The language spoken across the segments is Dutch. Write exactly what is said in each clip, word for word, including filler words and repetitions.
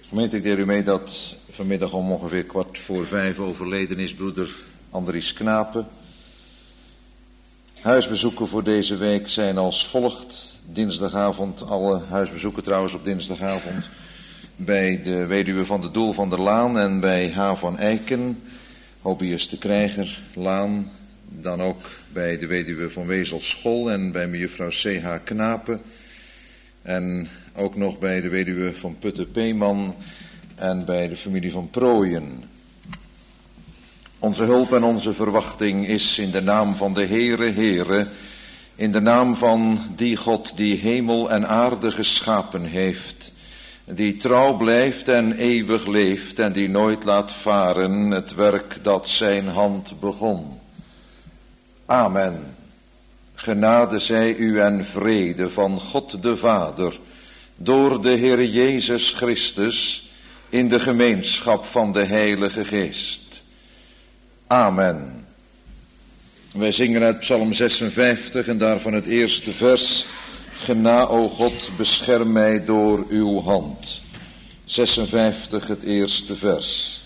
Gemeente, ik deel u mee dat vanmiddag om ongeveer kwart voor vijf overleden is broeder Andries Knapen. Huisbezoeken voor deze week zijn als volgt. Dinsdagavond, alle huisbezoeken trouwens op dinsdagavond, bij de weduwe van de Doel van der Laan en bij H. van Eiken, Hobius de Krijger, Laan. Dan ook bij de weduwe van Wezelschol en bij mejuffrouw C H Knapen. En ook nog bij de weduwe van Putte-Peeman en bij de familie van Prooien. Onze hulp en onze verwachting is in de naam van de Heere, Heere, in de naam van die God die hemel en aarde geschapen heeft, die trouw blijft en eeuwig leeft en die nooit laat varen het werk dat zijn hand begon. Amen. Genade zij u en vrede van God de Vader, door de Heer Jezus Christus, in de gemeenschap van de Heilige Geest. Amen. Wij zingen uit Psalm zesenvijftig en daarvan het eerste vers. Gena, o God, bescherm mij door uw hand. zesenvijftig, het eerste vers.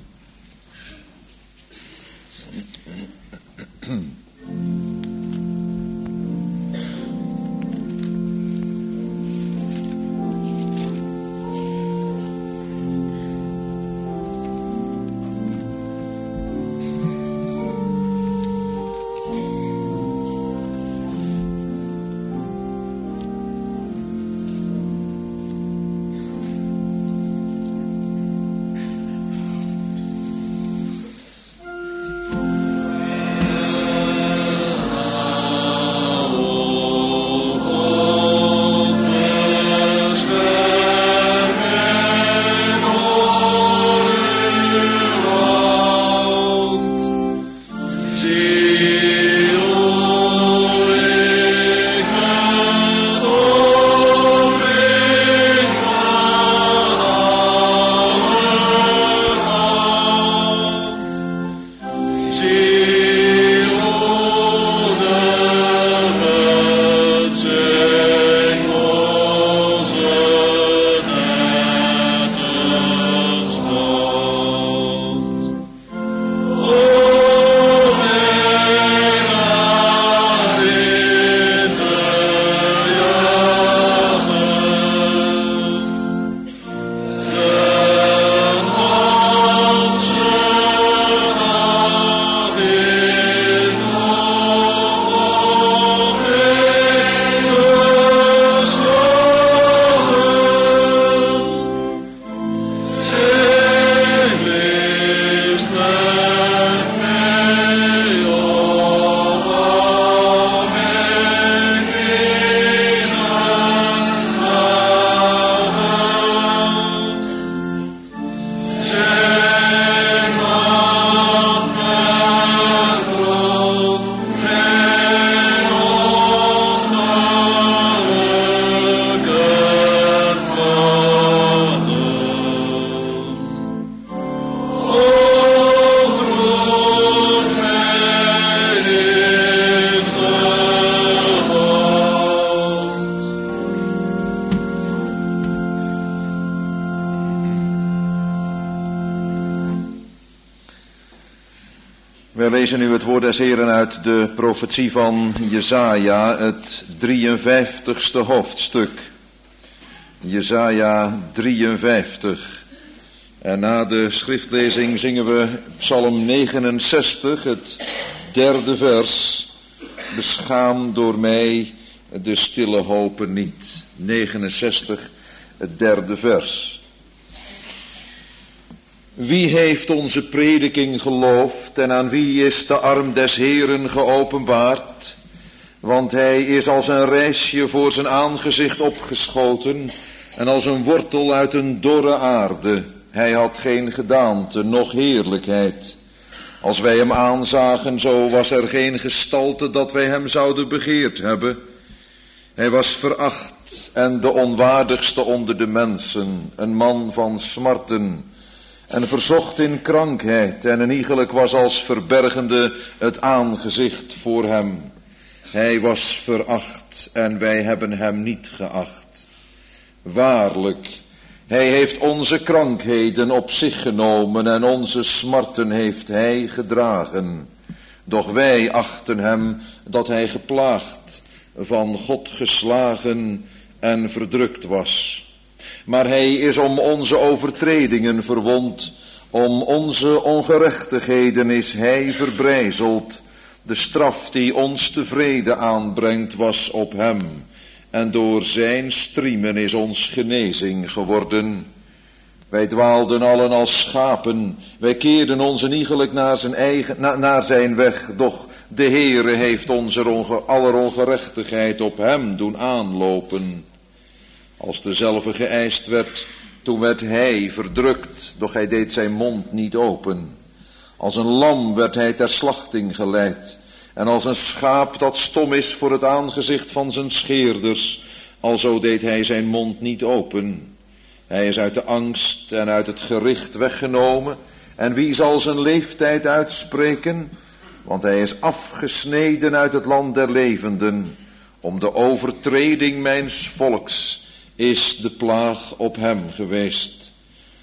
Wij lezen nu het woord des Heren uit de profetie van Jesaja, het drieënvijftigste hoofdstuk. Jesaja drieënvijftig. En na de schriftlezing zingen we Psalm negenenzestig, het derde vers. Beschaam door mij de stille hopen niet. negenenzestig, het derde vers. Wie heeft onze prediking geloofd en aan wie is de arm des Heeren geopenbaard? Want hij is als een rijsje voor zijn aangezicht opgeschoten en als een wortel uit een dorre aarde. Hij had geen gedaante, noch heerlijkheid. Als wij hem aanzagen, zo was er geen gestalte dat wij hem zouden begeerd hebben. Hij was veracht en de onwaardigste onder de mensen, een man van smarten en verzocht in krankheid, en een iegelijk was als verbergende het aangezicht voor hem. Hij was veracht en wij hebben hem niet geacht. Waarlijk, Hij heeft onze krankheden op zich genomen en onze smarten heeft hij gedragen. Doch wij achten hem dat hij geplaagd, van God geslagen en verdrukt was. Maar hij is om onze overtredingen verwond, om onze ongerechtigheden is hij verbrijzeld. De straf die ons tevreden aanbrengt was op hem, en door zijn striemen is ons genezing geworden. Wij dwaalden allen als schapen, wij keerden ons iegelijk naar zijn eigen, na, naar zijn weg, doch de Heere heeft onze onge, aller ongerechtigheid op hem doen aanlopen. Als dezelfde geëist werd, toen werd hij verdrukt, doch hij deed zijn mond niet open. Als een lam werd hij ter slachting geleid, en als een schaap dat stom is voor het aangezicht van zijn scheerders, alzo deed hij zijn mond niet open. Hij is uit de angst en uit het gericht weggenomen, en wie zal zijn leeftijd uitspreken? Want hij is afgesneden uit het land der levenden. Om de overtreding mijns volks is de plaag op hem geweest.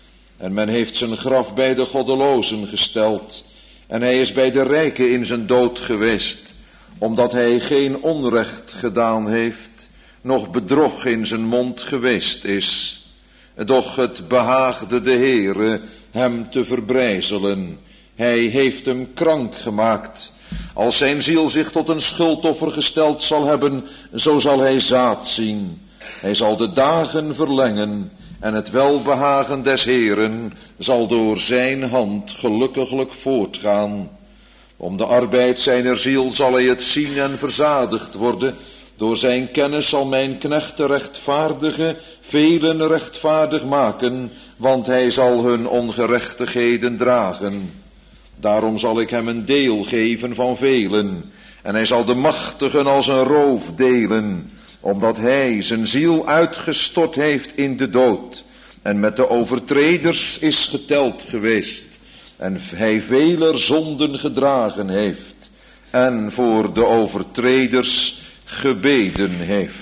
En men heeft zijn graf bij de goddelozen gesteld, en hij is bij de rijken in zijn dood geweest, omdat hij geen onrecht gedaan heeft, noch bedrog in zijn mond geweest is. Doch het behaagde de Heere hem te verbrijzelen. Hij heeft hem krank gemaakt. Als zijn ziel zich tot een schuldoffer gesteld zal hebben, zo zal hij zaad zien. Hij zal de dagen verlengen, en het welbehagen des Heeren zal door zijn hand gelukkiglijk voortgaan. Om de arbeid zijner ziel zal hij het zien en verzadigd worden. Door zijn kennis zal mijn knecht de rechtvaardige velen rechtvaardig maken, want hij zal hun ongerechtigheden dragen. Daarom zal ik hem een deel geven van velen, en hij zal de machtigen als een roof delen, omdat hij zijn ziel uitgestort heeft in de dood, en met de overtreders is geteld geweest, en hij veler zonden gedragen heeft, en voor de overtreders gebeden heeft.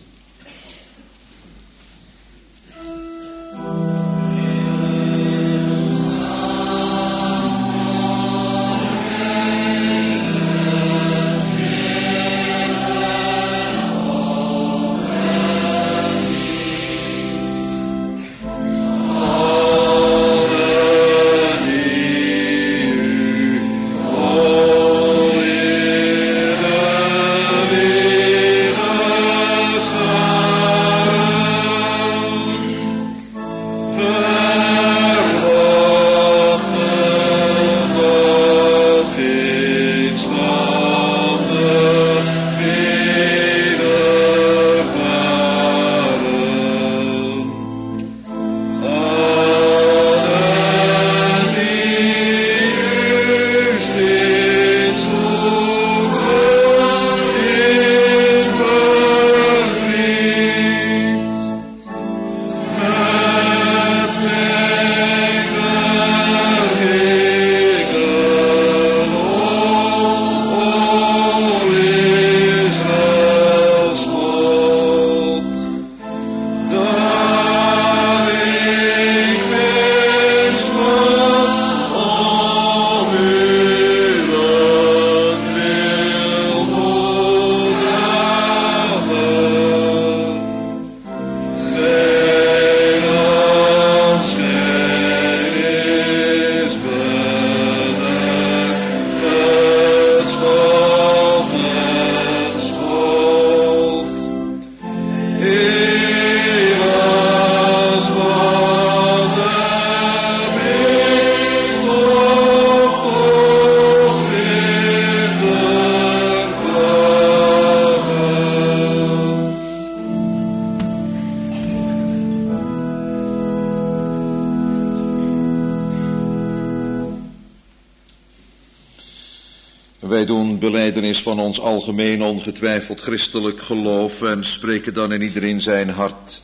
Wij doen belijdenis van ons algemeen ongetwijfeld christelijk geloof en spreken dan in iedereen zijn hart.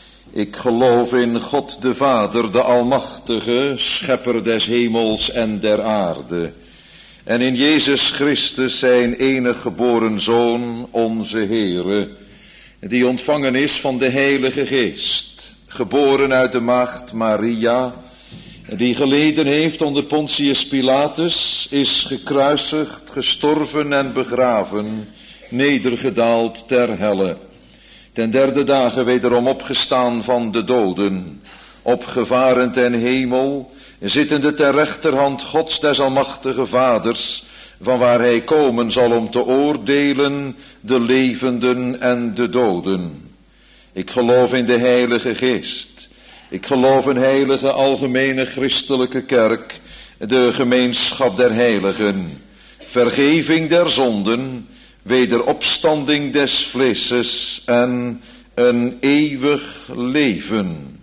Ik geloof in God de Vader, de Almachtige, schepper des hemels en der aarde. En in Jezus Christus, zijn enig geboren Zoon, onze Heere, die ontvangen is van de Heilige Geest, geboren uit de maagd Maria, die geleden heeft onder Pontius Pilatus, is gekruisigd, gestorven en begraven, nedergedaald ter helle. Ten derde dagen wederom opgestaan van de doden, opgevaren ten hemel, zittende ter rechterhand Gods des almachtige Vaders, van waar hij komen zal om te oordelen de levenden en de doden. Ik geloof in de Heilige Geest. Ik geloof in heilige algemene christelijke kerk, de gemeenschap der heiligen, vergeving der zonden, wederopstanding des vleeses en een eeuwig leven.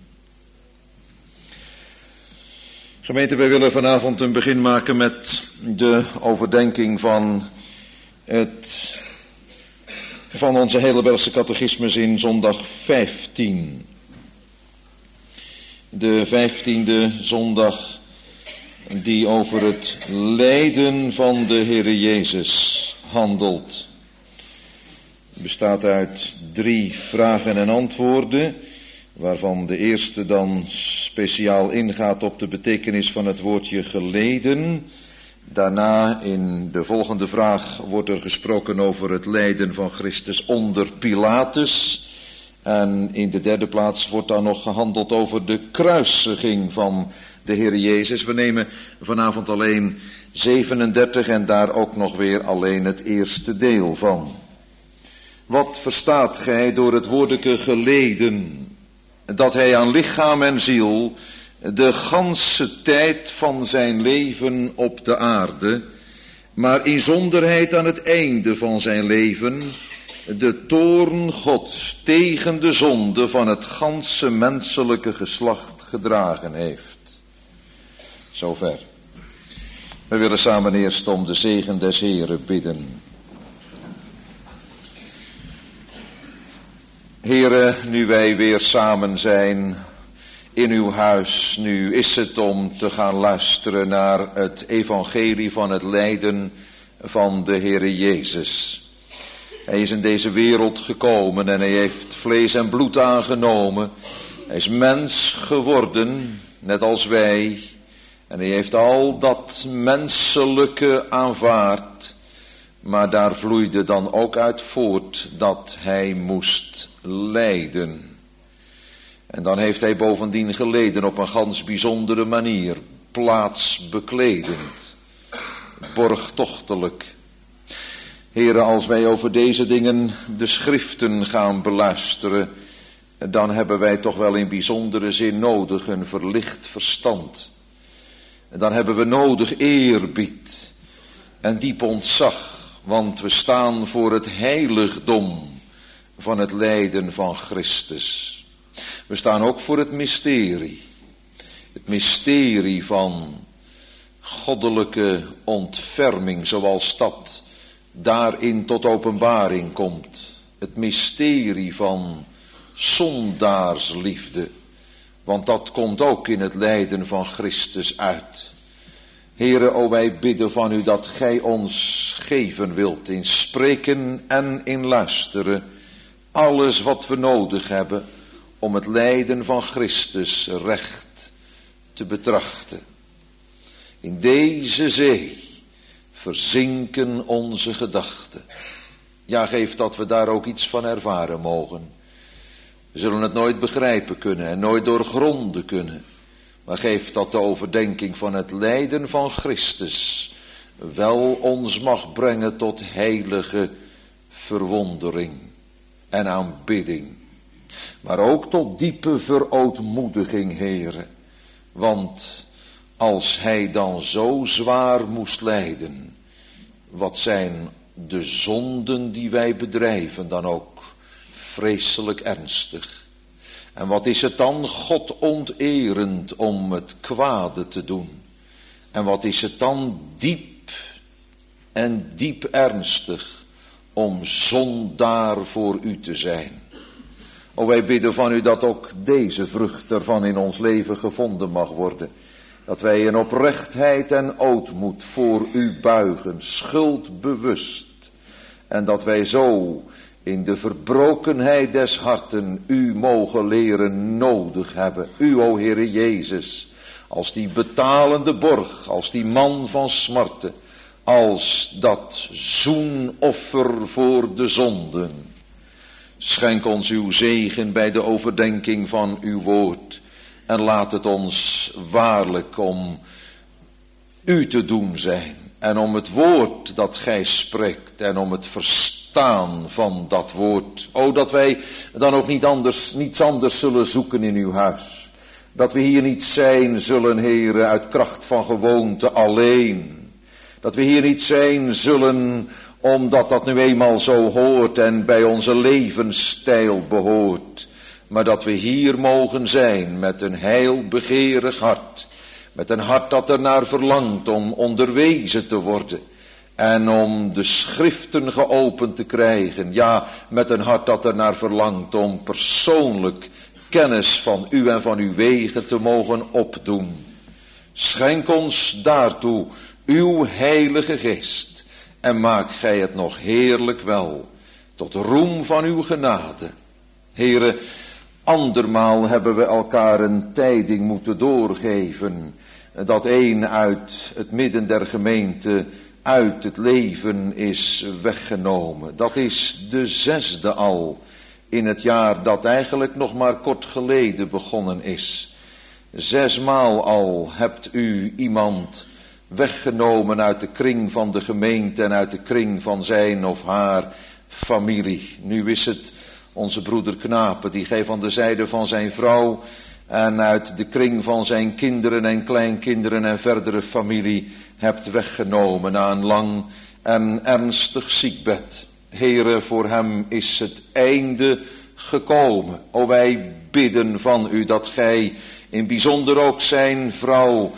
Gemeente, wij willen vanavond een begin maken met de overdenking van het, van onze Heidelbergse catechismus in zondag vijftien. De vijftiende zondag die over het lijden van de Heere Jezus handelt. Het bestaat uit drie vragen en antwoorden, waarvan de eerste dan speciaal ingaat op de betekenis van het woordje geleden. Daarna in de volgende vraag wordt er gesproken over het lijden van Christus onder Pilatus. En in de derde plaats wordt dan nog gehandeld over de kruisiging van de Heer Jezus. We nemen vanavond alleen zevenendertig en daar ook nog weer alleen het eerste deel van. Wat verstaat gij door het woordeke geleden? Dat hij aan lichaam en ziel de ganse tijd van zijn leven op de aarde, maar inzonderheid aan het einde van zijn leven, de toorn Gods tegen de zonde van het ganse menselijke geslacht gedragen heeft. Zover. We willen samen eerst om de zegen des Heeren bidden. Heere, nu wij weer samen zijn in uw huis, nu is het om te gaan luisteren naar het evangelie van het lijden van de Heere Jezus. Hij is in deze wereld gekomen en hij heeft vlees en bloed aangenomen. Hij is mens geworden, net als wij. En hij heeft al dat menselijke aanvaard. Maar daar vloeide dan ook uit voort dat hij moest lijden. En dan heeft hij bovendien geleden op een gans bijzondere manier, plaatsbekledend, borgtochtelijk. Heren, als wij over deze dingen de schriften gaan beluisteren, dan hebben wij toch wel in bijzondere zin nodig een verlicht verstand. Dan hebben we nodig eerbied en diep ontzag, want we staan voor het heiligdom van het lijden van Christus. We staan ook voor het mysterie. Het mysterie van goddelijke ontferming, zoals dat daarin tot openbaring komt. Het mysterie van zondaarsliefde, want dat komt ook in het lijden van Christus uit. Heere, o wij bidden van u dat gij ons geven wilt in spreken en in luisteren, alles wat we nodig hebben om het lijden van Christus recht te betrachten. In deze zee verzinken onze gedachten. Ja, geef dat we daar ook iets van ervaren mogen. We zullen het nooit begrijpen kunnen en nooit doorgronden kunnen. Maar geef dat de overdenking van het lijden van Christus wel ons mag brengen tot heilige verwondering en aanbidding. Maar ook tot diepe verootmoediging, Heere. Want als hij dan zo zwaar moest lijden, wat zijn de zonden die wij bedrijven dan ook vreselijk ernstig. En wat is het dan God onterend om het kwade te doen. En wat is het dan diep en diep ernstig om zondaar voor u te zijn. O, wij bidden van u dat ook deze vrucht ervan in ons leven gevonden mag worden. Dat wij in oprechtheid en ootmoed voor u buigen, schuldbewust. En dat wij zo in de verbrokenheid des harten u mogen leren nodig hebben. U, o Heere Jezus, als die betalende borg, als die man van smarten, als dat zoenoffer voor de zonden. Schenk ons uw zegen bij de overdenking van uw woord. En laat het ons waarlijk om u te doen zijn. En om het woord dat gij spreekt. En om het verstaan van dat woord. O, dat wij dan ook niet anders, niets anders zullen zoeken in uw huis. Dat we hier niet zijn zullen, Heere, uit kracht van gewoonte alleen. Dat we hier niet zijn zullen omdat dat nu eenmaal zo hoort en bij onze levensstijl behoort. Maar dat we hier mogen zijn met een heilbegeerig hart. Met een hart dat ernaar verlangt om onderwezen te worden. En om de schriften geopend te krijgen. Ja, met een hart dat ernaar verlangt om persoonlijk kennis van u en van uw wegen te mogen opdoen. Schenk ons daartoe uw heilige geest. En maak gij het nog heerlijk wel. Tot roem van uw genade. Heere, andermaal hebben we elkaar een tijding moeten doorgeven. Dat een uit het midden der gemeente uit het leven is weggenomen. Dat is de zesde al in het jaar dat eigenlijk nog maar kort geleden begonnen is. Zesmaal al hebt u iemand weggenomen uit de kring van de gemeente en uit de kring van zijn of haar familie. Nu is het onze broeder Knapen die gij van de zijde van zijn vrouw en uit de kring van zijn kinderen en kleinkinderen en verdere familie hebt weggenomen na een lang en ernstig ziekbed. Heere, voor hem is het einde gekomen. O, wij bidden van u dat gij in bijzonder ook zijn vrouw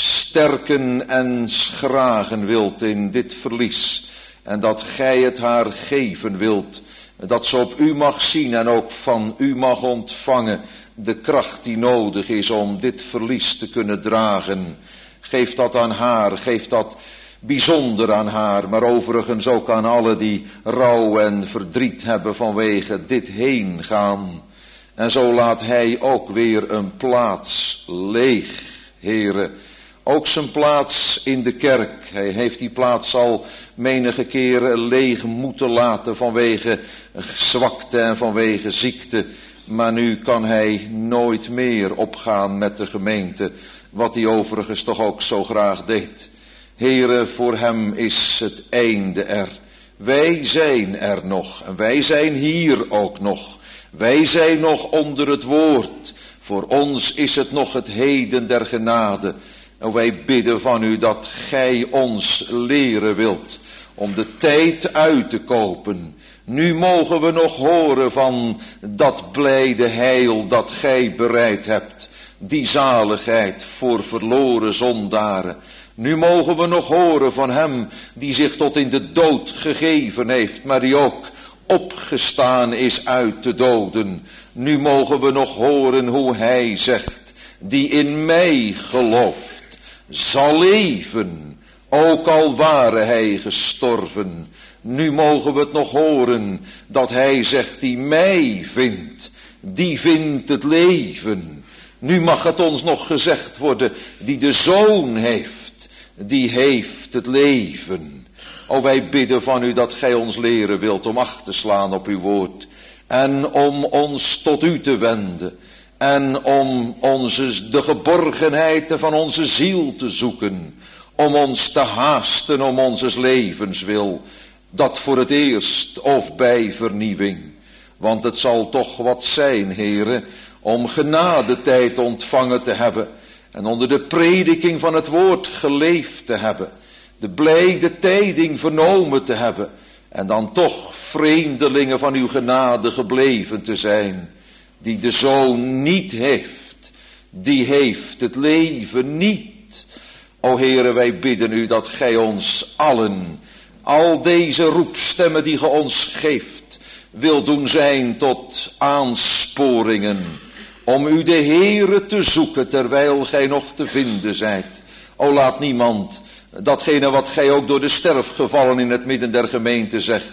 sterken en schragen wilt in dit verlies. En dat gij het haar geven wilt. Dat ze op u mag zien en ook van u mag ontvangen de kracht die nodig is om dit verlies te kunnen dragen. Geef dat aan haar, geef dat bijzonder aan haar, maar overigens ook aan alle die rouw en verdriet hebben vanwege dit heen gaan. En zo laat hij ook weer een plaats leeg, Heere. Ook zijn plaats in de kerk. Hij heeft die plaats al menige keren leeg moeten laten vanwege zwakte en vanwege ziekte. Maar nu kan hij nooit meer opgaan met de gemeente, wat hij overigens toch ook zo graag deed. Heere, voor hem is het einde er. Wij zijn er nog en wij zijn hier ook nog. Wij zijn nog onder het woord. Voor ons is het nog het heden der genade. En wij bidden van u dat gij ons leren wilt om de tijd uit te kopen. Nu mogen we nog horen van dat blijde heil dat gij bereid hebt. Die zaligheid voor verloren zondaren. Nu mogen we nog horen van hem die zich tot in de dood gegeven heeft, maar die ook opgestaan is uit de doden. Nu mogen we nog horen hoe hij zegt, die in mij gelooft, zal leven, ook al ware hij gestorven. Nu mogen we het nog horen dat hij zegt, die mij vindt, die vindt het leven. Nu mag het ons nog gezegd worden, die de Zoon heeft, die heeft het leven. O, wij bidden van u dat gij ons leren wilt om acht te slaan op uw woord. En om ons tot u te wenden. En om onze, de geborgenheid van onze ziel te zoeken. Om ons te haasten om onze levenswil. Dat voor het eerst of bij vernieuwing. Want het zal toch wat zijn, heren, om genadetijd ontvangen te hebben. En onder de prediking van het woord geleefd te hebben. De blijde tijding vernomen te hebben. En dan toch vreemdelingen van uw genade gebleven te zijn. Die de Zoon niet heeft. Die heeft het leven niet. O Heere, wij bidden u dat gij ons allen, al deze roepstemmen die ge ons geeft, wil doen zijn tot aansporingen. Om u de Heere te zoeken terwijl gij nog te vinden zijt. O, laat niemand datgene wat gij ook door de sterfgevallen in het midden der gemeente zegt,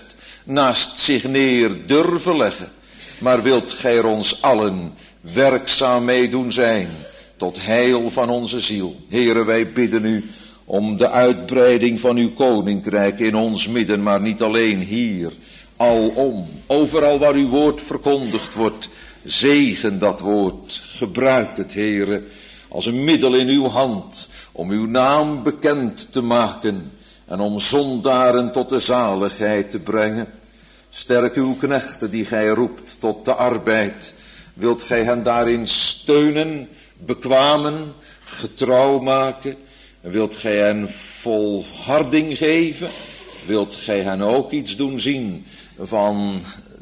naast zich neer durven leggen. Maar wilt gij er ons allen werkzaam mee doen zijn, tot heil van onze ziel. Heere, wij bidden u om de uitbreiding van uw koninkrijk in ons midden, maar niet alleen hier, alom, overal waar uw woord verkondigd wordt. Zegen dat woord, gebruik het, Heere, als een middel in uw hand, om uw naam bekend te maken en om zondaren tot de zaligheid te brengen. Sterk uw knechten die gij roept tot de arbeid. Wilt gij hen daarin steunen, bekwamen, getrouw maken? En wilt gij hen volharding geven? Wilt gij hen ook iets doen zien van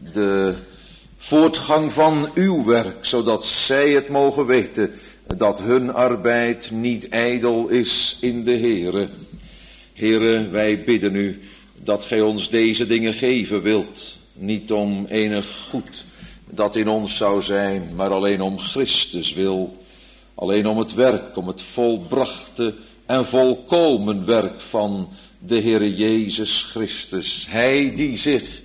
de voortgang van uw werk, zodat zij het mogen weten dat hun arbeid niet ijdel is in de Heere. Heere, wij bidden u dat gij ons deze dingen geven wilt, niet om enig goed dat in ons zou zijn, maar alleen om Christus wil, alleen om het werk, om het volbrachte en volkomen werk van de Heere Jezus Christus. Hij die zich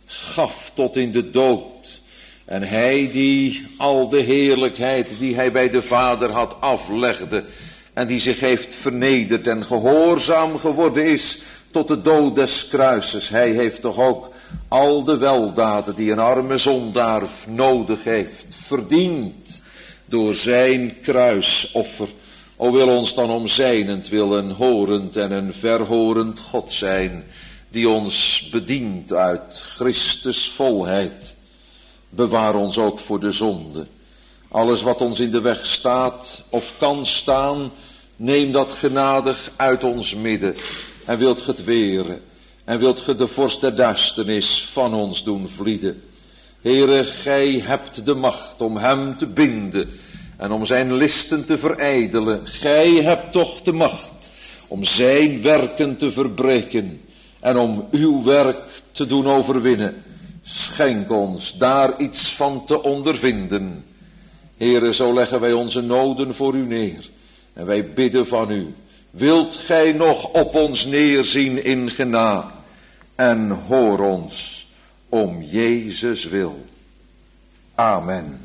gaf tot in de dood en hij die al de heerlijkheid die hij bij de Vader had aflegde en die zich heeft vernederd en gehoorzaam geworden is tot de dood des kruises. Hij heeft toch ook al de weldaden die een arme zondaar nodig heeft verdiend door zijn kruisoffer. O, wil ons dan om zijnentwil een horend en een verhorend God zijn, die ons bedient uit Christus volheid. Bewaar ons ook voor de zonde. Alles wat ons in de weg staat of kan staan, neem dat genadig uit ons midden. En wilt ge het weren, en wilt ge de vorst der duisternis van ons doen vlieden. Heere, gij hebt de macht om hem te binden en om zijn listen te verijdelen. Gij hebt toch de macht om zijn werken te verbreken en om uw werk te doen overwinnen. Schenk ons daar iets van te ondervinden. Heere, zo leggen wij onze noden voor u neer en wij bidden van u. Wilt gij nog op ons neerzien in genade en hoor ons om Jezus wil. Amen.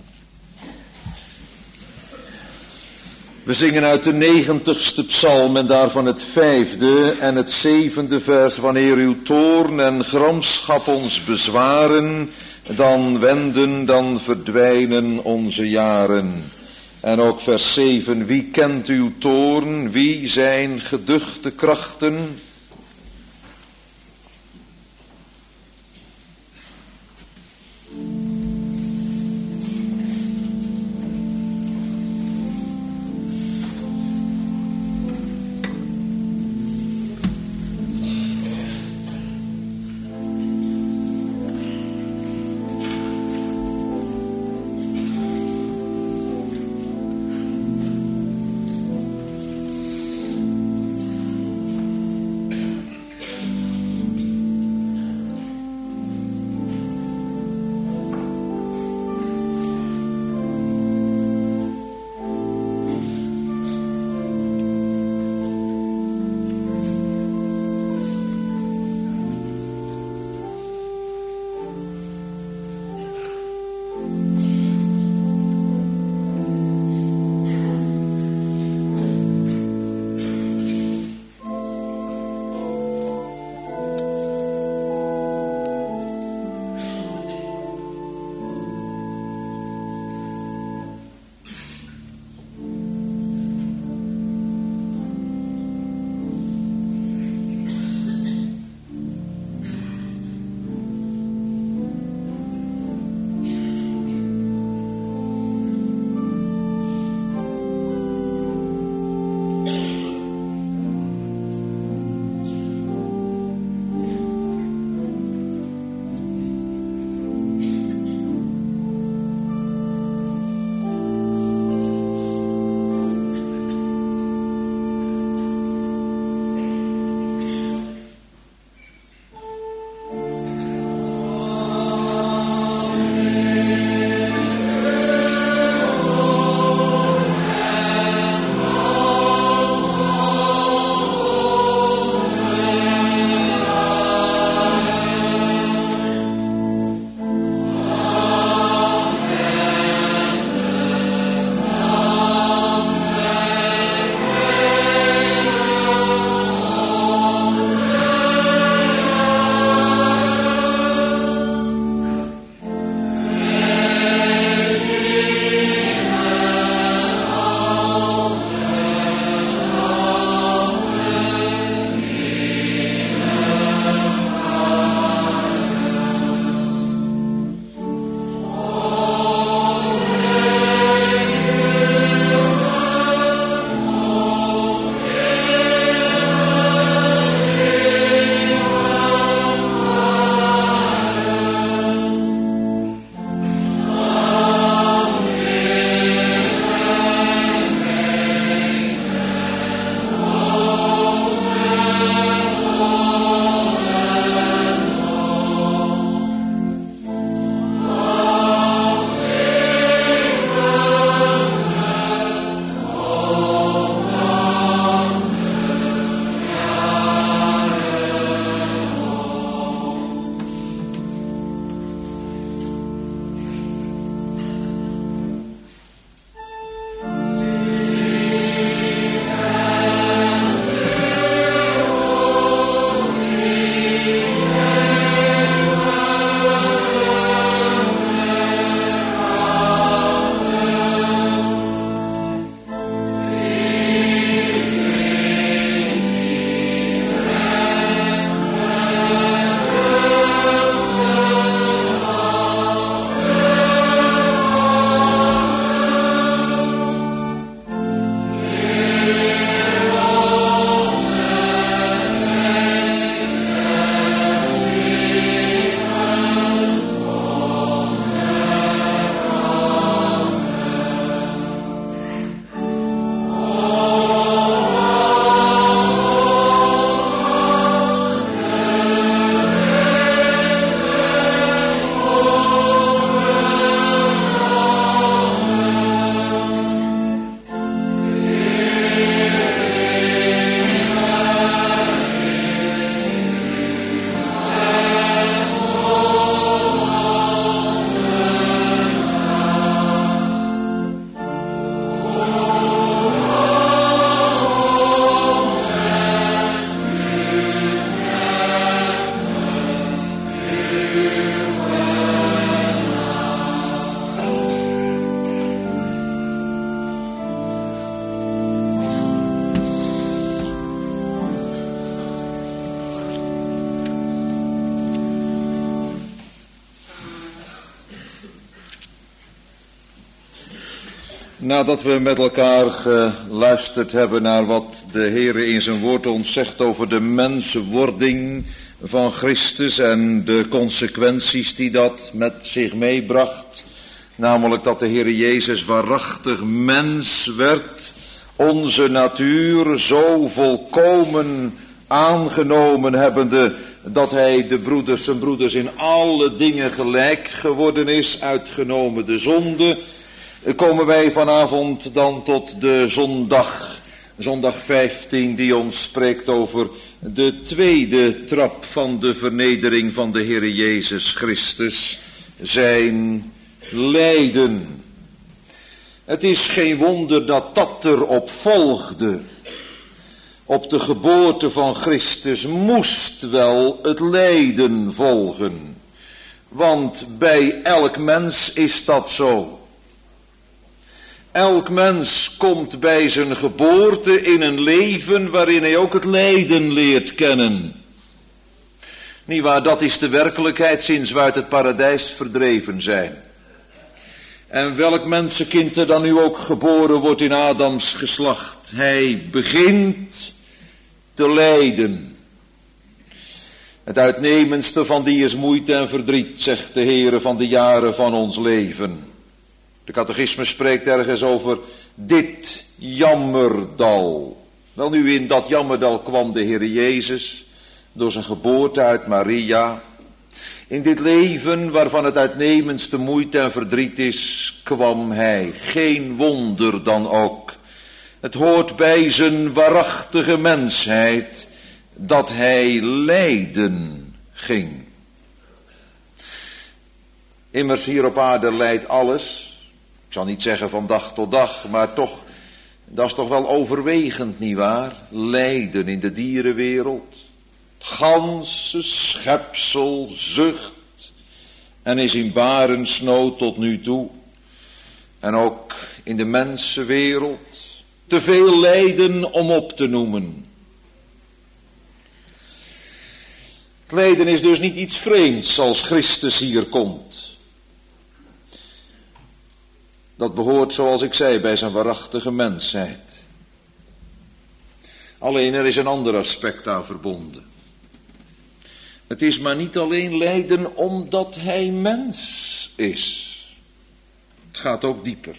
We zingen uit de negentigste psalm en daarvan het vijfde en het zevende vers. Wanneer uw toorn en gramschap ons bezwaren, dan wenden, dan verdwijnen onze jaren. En ook vers zeven, wie kent uw toorn, wie zijn geduchte krachten? Nadat we met elkaar geluisterd hebben naar wat de Heere in zijn woord ons zegt over de menswording van Christus en de consequenties die dat met zich meebracht, namelijk dat de Heere Jezus waarachtig mens werd, onze natuur zo volkomen aangenomen hebbende, dat hij de broeders, zijn broeders in alle dingen gelijk geworden is, uitgenomen de zonde, komen wij vanavond dan tot de zondag, zondag vijftien, die ons spreekt over de tweede trap van de vernedering van de Heere Jezus Christus, zijn lijden. Het is geen wonder dat dat erop volgde. Op de geboorte van Christus moest wel het lijden volgen. Want bij elk mens is dat zo. Elk mens komt bij zijn geboorte in een leven waarin hij ook het lijden leert kennen. Nietwaar, dat is de werkelijkheid sinds we uit het paradijs verdreven zijn. En welk mensenkind er dan nu ook geboren wordt in Adams geslacht, hij begint te lijden. Het uitnemendste van die is moeite en verdriet, zegt de Heere, van de jaren van ons leven. De catechisme spreekt ergens over dit jammerdal. Wel nu, in dat jammerdal kwam de Heere Jezus door zijn geboorte uit Maria. In dit leven waarvan het uitnemendste moeite en verdriet is, kwam hij. Geen wonder dan ook. Het hoort bij zijn waarachtige mensheid dat hij lijden ging. Immers hier op aarde lijdt alles. Ik zal niet zeggen van dag tot dag, maar toch, dat is toch wel overwegend, nietwaar? Lijden in de dierenwereld. Het ganse schepsel zucht en is in barensnood tot nu toe. En ook in de mensenwereld. Te veel lijden om op te noemen. Het lijden is dus niet iets vreemds als Christus hier komt. Dat behoort, zoals ik zei, bij zijn waarachtige mensheid. Alleen er is een ander aspect aan verbonden. Het is maar niet alleen lijden omdat hij mens is. Het gaat ook dieper.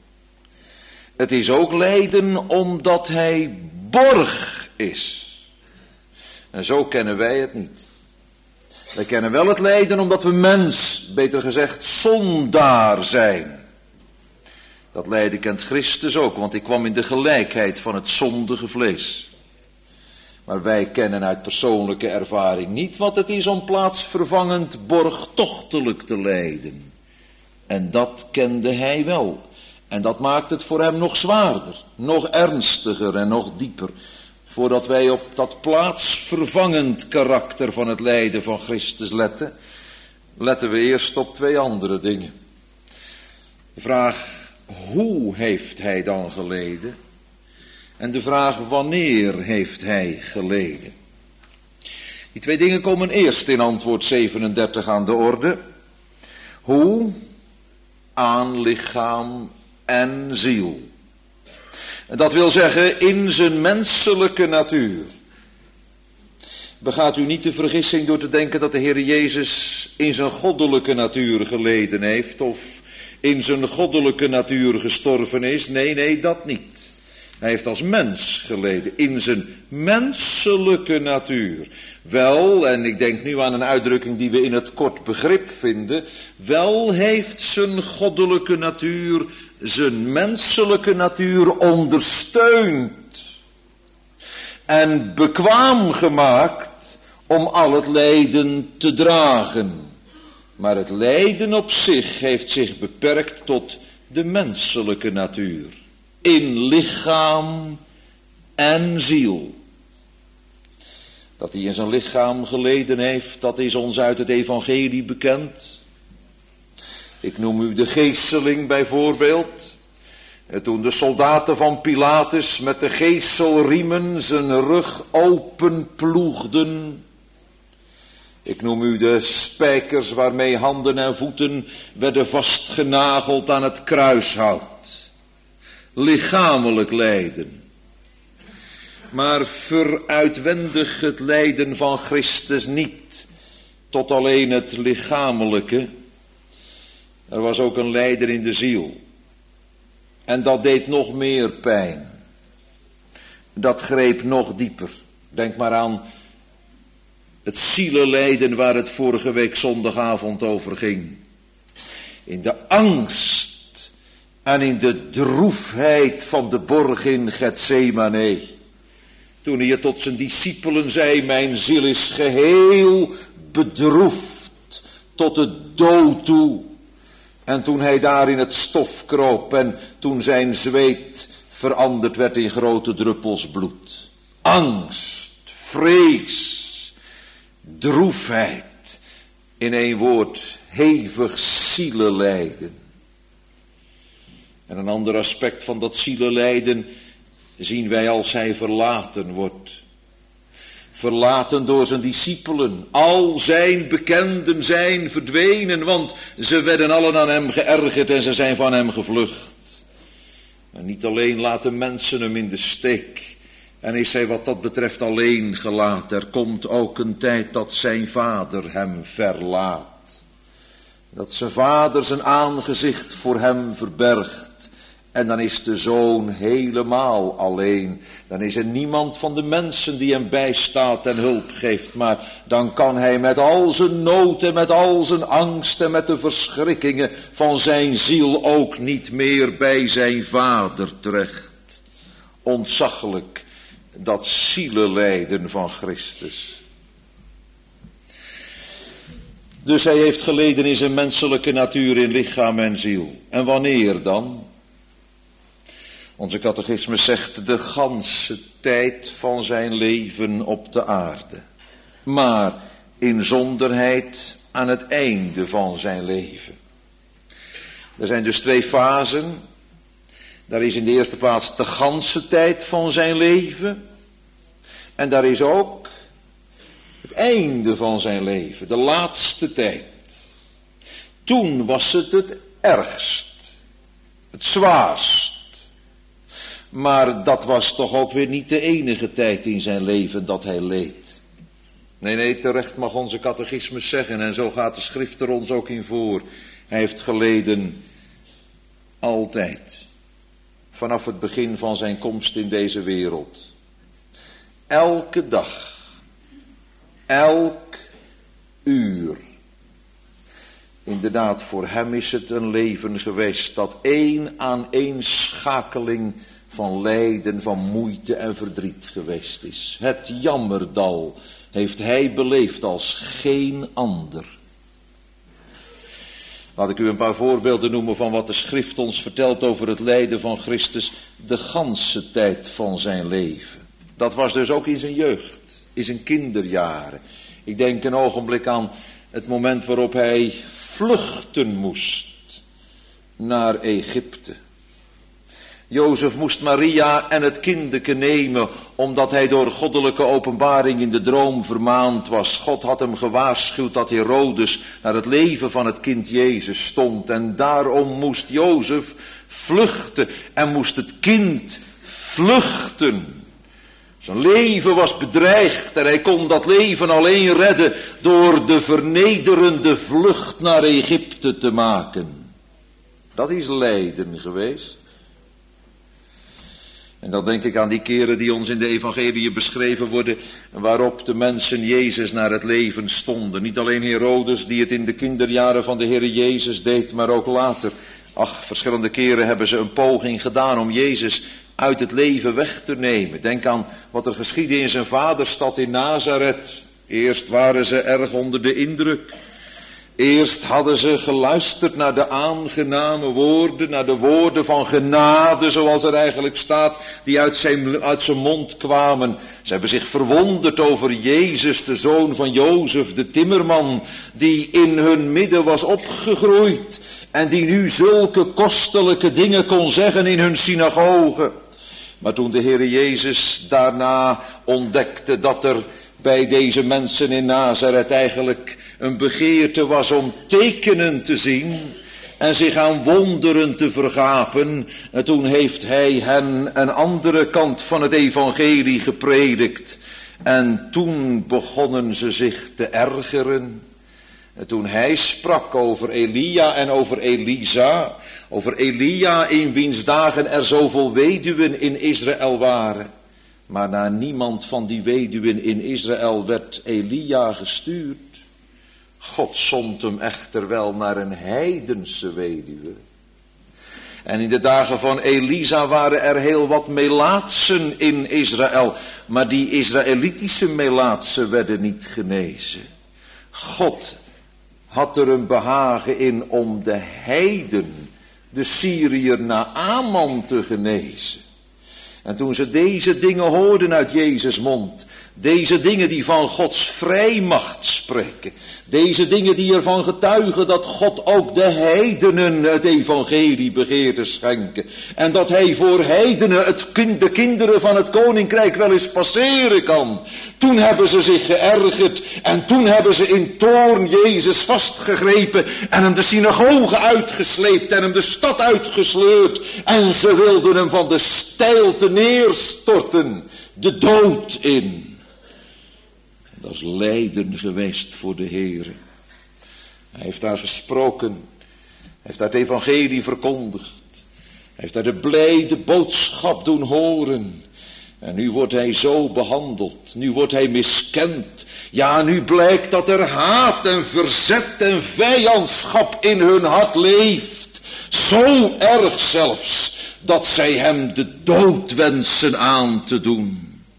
Het is ook lijden omdat hij borg is. En zo kennen wij het niet. Wij kennen wel het lijden omdat we mens, beter gezegd zondaar zijn. Dat lijden kent Christus ook, want hij kwam in de gelijkheid van het zondige vlees. Maar wij kennen uit persoonlijke ervaring niet wat het is om plaatsvervangend borgtochtelijk te lijden. En dat kende hij wel. En dat maakt het voor hem nog zwaarder, nog ernstiger en nog dieper. Voordat wij op dat plaatsvervangend karakter van het lijden van Christus letten, letten we eerst op twee andere dingen. De vraag, hoe heeft hij dan geleden? En de vraag, wanneer heeft hij geleden? Die twee dingen komen eerst in antwoord zevenendertig aan de orde. Hoe? Aan lichaam en ziel. En dat wil zeggen, in zijn menselijke natuur. Begaat u niet de vergissing door te denken dat de Heer Jezus in zijn goddelijke natuur geleden heeft, of in zijn goddelijke natuur gestorven is. Nee, nee, dat niet. Hij heeft als mens geleden, in zijn menselijke natuur. Wel, en ik denk nu aan een uitdrukking die we in het kort begrip vinden, wel heeft zijn goddelijke natuur zijn menselijke natuur ondersteund en bekwaam gemaakt om al het lijden te dragen. Maar het lijden op zich heeft zich beperkt tot de menselijke natuur. In lichaam en ziel. Dat hij in zijn lichaam geleden heeft, dat is ons uit het evangelie bekend. Ik noem u de geesteling bijvoorbeeld. Toen de soldaten van Pilatus met de geeselriemen zijn rug openploegden. Ik noem u de spijkers waarmee handen en voeten werden vastgenageld aan het kruishout. lichamelijk lijden. Maar veruitwendig het lijden van Christus niet tot alleen het lichamelijke. Er was ook een lijden in de ziel. En dat deed nog meer pijn. Dat greep nog dieper. Denk maar aan het zielenlijden waar het vorige week zondagavond over ging. In de angst en in de droefheid van de borg in Getsemane. Toen hij het tot zijn discipelen zei, mijn ziel is geheel bedroefd tot de dood toe. En toen hij daar in het stof kroop en toen zijn zweet veranderd werd in grote druppels bloed. Angst, vrees, droefheid, in één woord, hevig zielenlijden. En een ander aspect van dat zielenlijden zien wij als hij verlaten wordt. Verlaten door zijn discipelen. Al zijn bekenden zijn verdwenen, want ze werden allen aan hem geërgerd en ze zijn van hem gevlucht. En niet alleen laten mensen hem in de steek. En is hij wat dat betreft alleen gelaten. Er komt ook een tijd dat zijn vader hem verlaat. Dat zijn vader zijn aangezicht voor hem verbergt. En dan is de zoon helemaal alleen. Dan is er niemand van de mensen die hem bijstaat en hulp geeft. Maar dan kan hij met al zijn nood en met al zijn angst en met de verschrikkingen van zijn ziel ook niet meer bij zijn vader terecht. Ontzaglijk, dat zielenlijden van Christus. Dus hij heeft geleden in zijn menselijke natuur, in lichaam en ziel. En wanneer dan? Onze catechismus zegt de ganse tijd van zijn leven op de aarde. Maar inzonderheid aan het einde van zijn leven. Er zijn dus twee fasen. Daar is in de eerste plaats de ganse tijd van zijn leven. En daar is ook het einde van zijn leven, de laatste tijd. Toen was het het ergst, het zwaarst. Maar dat was toch ook weer niet de enige tijd in zijn leven dat hij leed. Nee, nee, terecht mag onze catechismus zeggen, en zo gaat de schrift er ons ook in voor. Hij heeft geleden altijd, vanaf het begin van zijn komst in deze wereld. Elke dag, elk uur. Inderdaad, voor hem is het een leven geweest dat één aan één schakeling van lijden, van moeite en verdriet geweest is. Het jammerdal heeft hij beleefd als geen ander. Laat ik u een paar voorbeelden noemen van wat de schrift ons vertelt over het lijden van Christus de ganse tijd van zijn leven. Dat was dus ook in zijn jeugd, in zijn kinderjaren. Ik denk een ogenblik aan het moment waarop hij vluchten moest naar Egypte. Jozef moest Maria en het kindeke nemen, omdat hij door goddelijke openbaring in de droom vermaand was. God had hem gewaarschuwd dat Herodes naar het leven van het kind Jezus stond. En daarom moest Jozef vluchten en moest het kind vluchten. Zijn leven was bedreigd en hij kon dat leven alleen redden door de vernederende vlucht naar Egypte te maken. Dat is lijden geweest. En dan denk ik aan die keren die ons in de evangelie beschreven worden, waarop de mensen Jezus naar het leven stonden. Niet alleen Herodes die het in de kinderjaren van de Heere Jezus deed, maar ook later. Ach, verschillende keren hebben ze een poging gedaan om Jezus uit het leven weg te nemen. Denk aan wat er geschiedde in zijn vaderstad in Nazareth. Eerst waren ze erg onder de indruk. Eerst hadden ze geluisterd naar de aangename woorden, naar de woorden van genade, zoals er eigenlijk staat, die uit zijn, uit zijn mond kwamen. Ze hebben zich verwonderd over Jezus, de zoon van Jozef, de timmerman, die in hun midden was opgegroeid en die nu zulke kostelijke dingen kon zeggen in hun synagoge. Maar toen de Heere Jezus daarna ontdekte dat er bij deze mensen in Nazareth eigenlijk een begeerte was om tekenen te zien, en zich aan wonderen te vergapen. En toen heeft hij hen een andere kant van het evangelie gepredikt. En toen begonnen ze zich te ergeren. En toen hij sprak over Elia en over Elisa, over Elia in wiens dagen er zoveel weduwen in Israël waren. Maar naar niemand van die weduwen in Israël werd Elia gestuurd. God zond hem echter wel naar een heidense weduwe. En in de dagen van Elisa waren er heel wat melaatsen in Israël. Maar die Israëlitische melaatsen werden niet genezen. God had er een behagen in om de heiden, de Syriër Naaman, te genezen. En toen ze deze dingen hoorden uit Jezus' mond, deze dingen die van Gods vrijmacht spreken, deze dingen die ervan getuigen dat God ook de heidenen het evangelie begeert te schenken, en dat hij voor heidenen het kind, de kinderen van het koninkrijk wel eens passeren kan. Toen hebben ze zich geërgerd en toen hebben ze in toorn Jezus vastgegrepen en hem de synagoge uitgesleept en hem de stad uitgesleurd, en ze wilden hem van de steilte neerstorten, de dood in. Dat is lijden geweest voor de Heere. Hij heeft daar gesproken. Hij heeft daar het evangelie verkondigd. Hij heeft daar de blijde boodschap doen horen. En nu wordt hij zo behandeld. Nu wordt hij miskend. Ja, nu blijkt dat er haat en verzet en vijandschap in hun hart leeft. Zo erg zelfs dat zij hem de dood wensen aan te doen.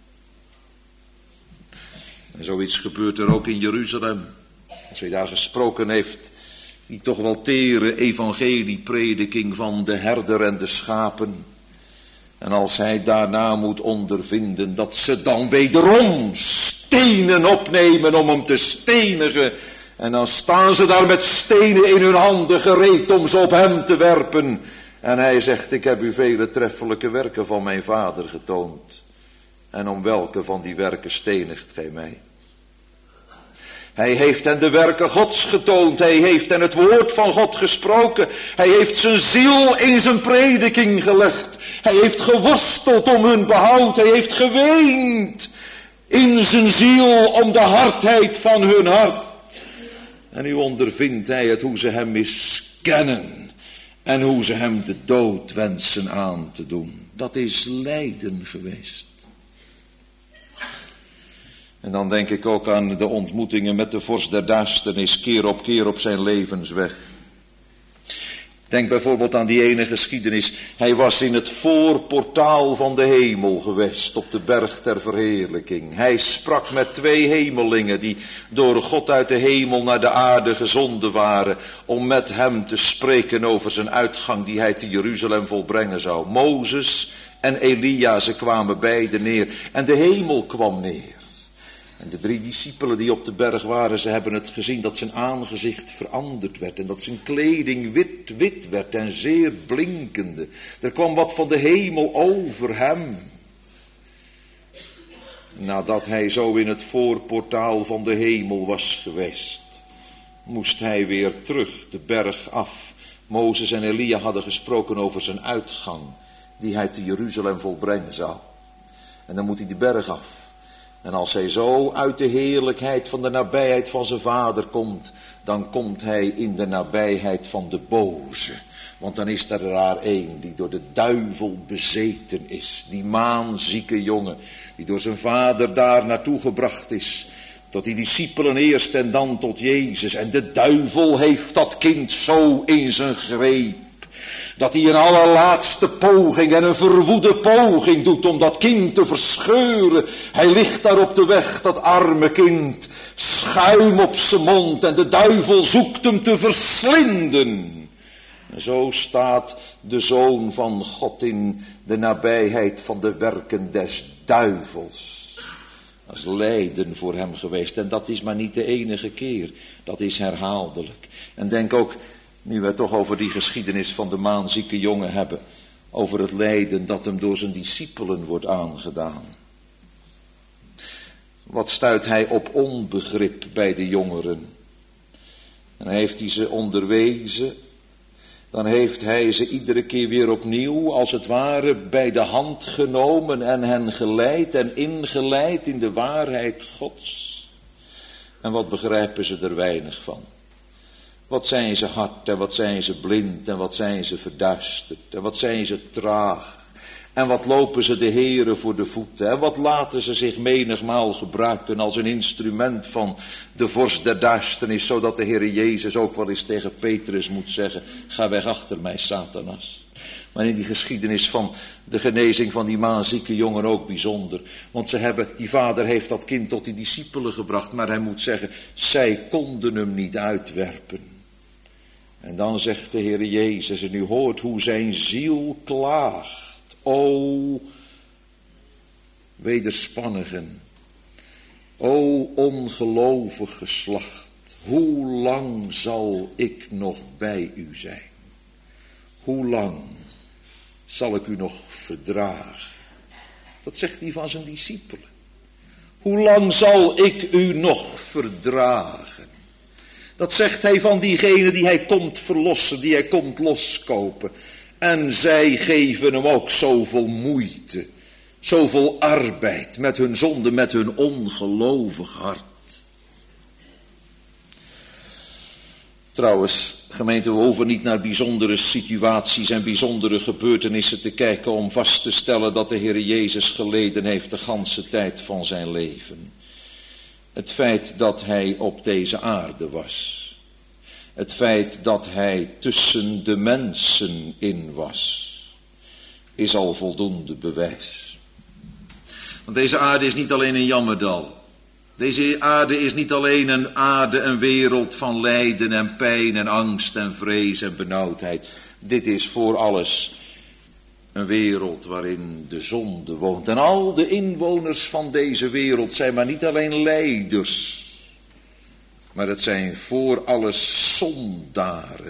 En zoiets gebeurt er ook in Jeruzalem. Als hij daar gesproken heeft, die toch wel tere evangelieprediking van de herder en de schapen. En als hij daarna moet ondervinden dat ze dan wederom stenen opnemen om hem te stenigen. En dan staan ze daar met stenen in hun handen gereed om ze op hem te werpen. En hij zegt, ik heb u vele treffelijke werken van mijn vader getoond. En om welke van die werken stenigt gij mij? Hij heeft hen de werken Gods getoond. Hij heeft hen het woord van God gesproken. Hij heeft zijn ziel in zijn prediking gelegd. Hij heeft geworsteld om hun behoud. Hij heeft geweend in zijn ziel om de hardheid van hun hart. En nu ondervindt hij het hoe ze hem miskennen. En hoe ze hem de dood wensen aan te doen. Dat is lijden geweest. En dan denk ik ook aan de ontmoetingen met de vorst der duisternis, keer op keer op zijn levensweg. Denk bijvoorbeeld aan die ene geschiedenis. Hij was in het voorportaal van de hemel geweest, op de berg ter verheerlijking. Hij sprak met twee hemelingen die door God uit de hemel naar de aarde gezonden waren, om met hem te spreken over zijn uitgang die hij te Jeruzalem volbrengen zou. Mozes en Elia, ze kwamen beiden neer en de hemel kwam neer. En de drie discipelen die op de berg waren, ze hebben het gezien dat zijn aangezicht veranderd werd. En dat zijn kleding wit, wit werd en zeer blinkende. Er kwam wat van de hemel over hem. Nadat hij zo in het voorportaal van de hemel was geweest, moest hij weer terug de berg af. Mozes en Elia hadden gesproken over zijn uitgang, die hij te Jeruzalem volbrengen zou. En dan moet hij de berg af. En als hij zo uit de heerlijkheid van de nabijheid van zijn vader komt, dan komt hij in de nabijheid van de boze. Want dan is er daar één die door de duivel bezeten is. Die maanzieke jongen, die door zijn vader daar naartoe gebracht is. Tot die discipelen eerst en dan tot Jezus. En de duivel heeft dat kind zo in zijn greep, dat hij een allerlaatste poging en een verwoede poging doet om dat kind te verscheuren. Hij ligt daar op de weg, dat arme kind, schuim op zijn mond en de duivel zoekt hem te verslinden. En zo staat de Zoon van God in de nabijheid van de werken des duivels. Dat is lijden voor hem geweest en dat is maar niet de enige keer, dat is herhaaldelijk. En denk ook, nu we het toch over die geschiedenis van de maanzieke jongen hebben, over het lijden dat hem door zijn discipelen wordt aangedaan. Wat stuit hij op onbegrip bij de jongeren? En heeft hij ze onderwezen dan heeft hij ze iedere keer weer opnieuw, als het ware, bij de hand genomen en hen geleid en ingeleid in de waarheid Gods. En wat begrijpen ze er weinig van? Wat zijn ze hard en wat zijn ze blind en wat zijn ze verduisterd en wat zijn ze traag. En wat lopen ze de Heere voor de voeten en wat laten ze zich menigmaal gebruiken als een instrument van de vorst der duisternis, zodat de Heere Jezus ook wel eens tegen Petrus moet zeggen, ga weg achter mij, Satanas. Maar in die geschiedenis van de genezing van die maanzieke jongen ook bijzonder. Want ze hebben, die vader heeft dat kind tot die discipelen gebracht, maar hij moet zeggen, zij konden hem niet uitwerpen. En dan zegt de Heere Jezus, en u hoort hoe zijn ziel klaagt. O wederspannigen, o ongelovig geslacht, hoe lang zal ik nog bij u zijn? Hoe lang zal ik u nog verdragen? Dat zegt hij van zijn discipelen. Hoe lang zal ik u nog verdragen? Dat zegt hij van diegene die hij komt verlossen, die hij komt loskopen. En zij geven hem ook zoveel moeite, zoveel arbeid met hun zonde, met hun ongelovig hart. Trouwens, gemeente, we hoeven niet naar bijzondere situaties en bijzondere gebeurtenissen te kijken om vast te stellen dat de Heer Jezus geleden heeft de ganse tijd van zijn leven. Het feit dat hij op deze aarde was. Het feit dat hij tussen de mensen in was, is al voldoende bewijs. Want deze aarde is niet alleen een jammerdal. Deze aarde is niet alleen een aarde, een wereld van lijden en pijn en angst en vrees en benauwdheid. Dit is voor alles een wereld waarin de zonde woont. En al de inwoners van deze wereld zijn maar niet alleen lijders. Maar het zijn voor alles zondaren.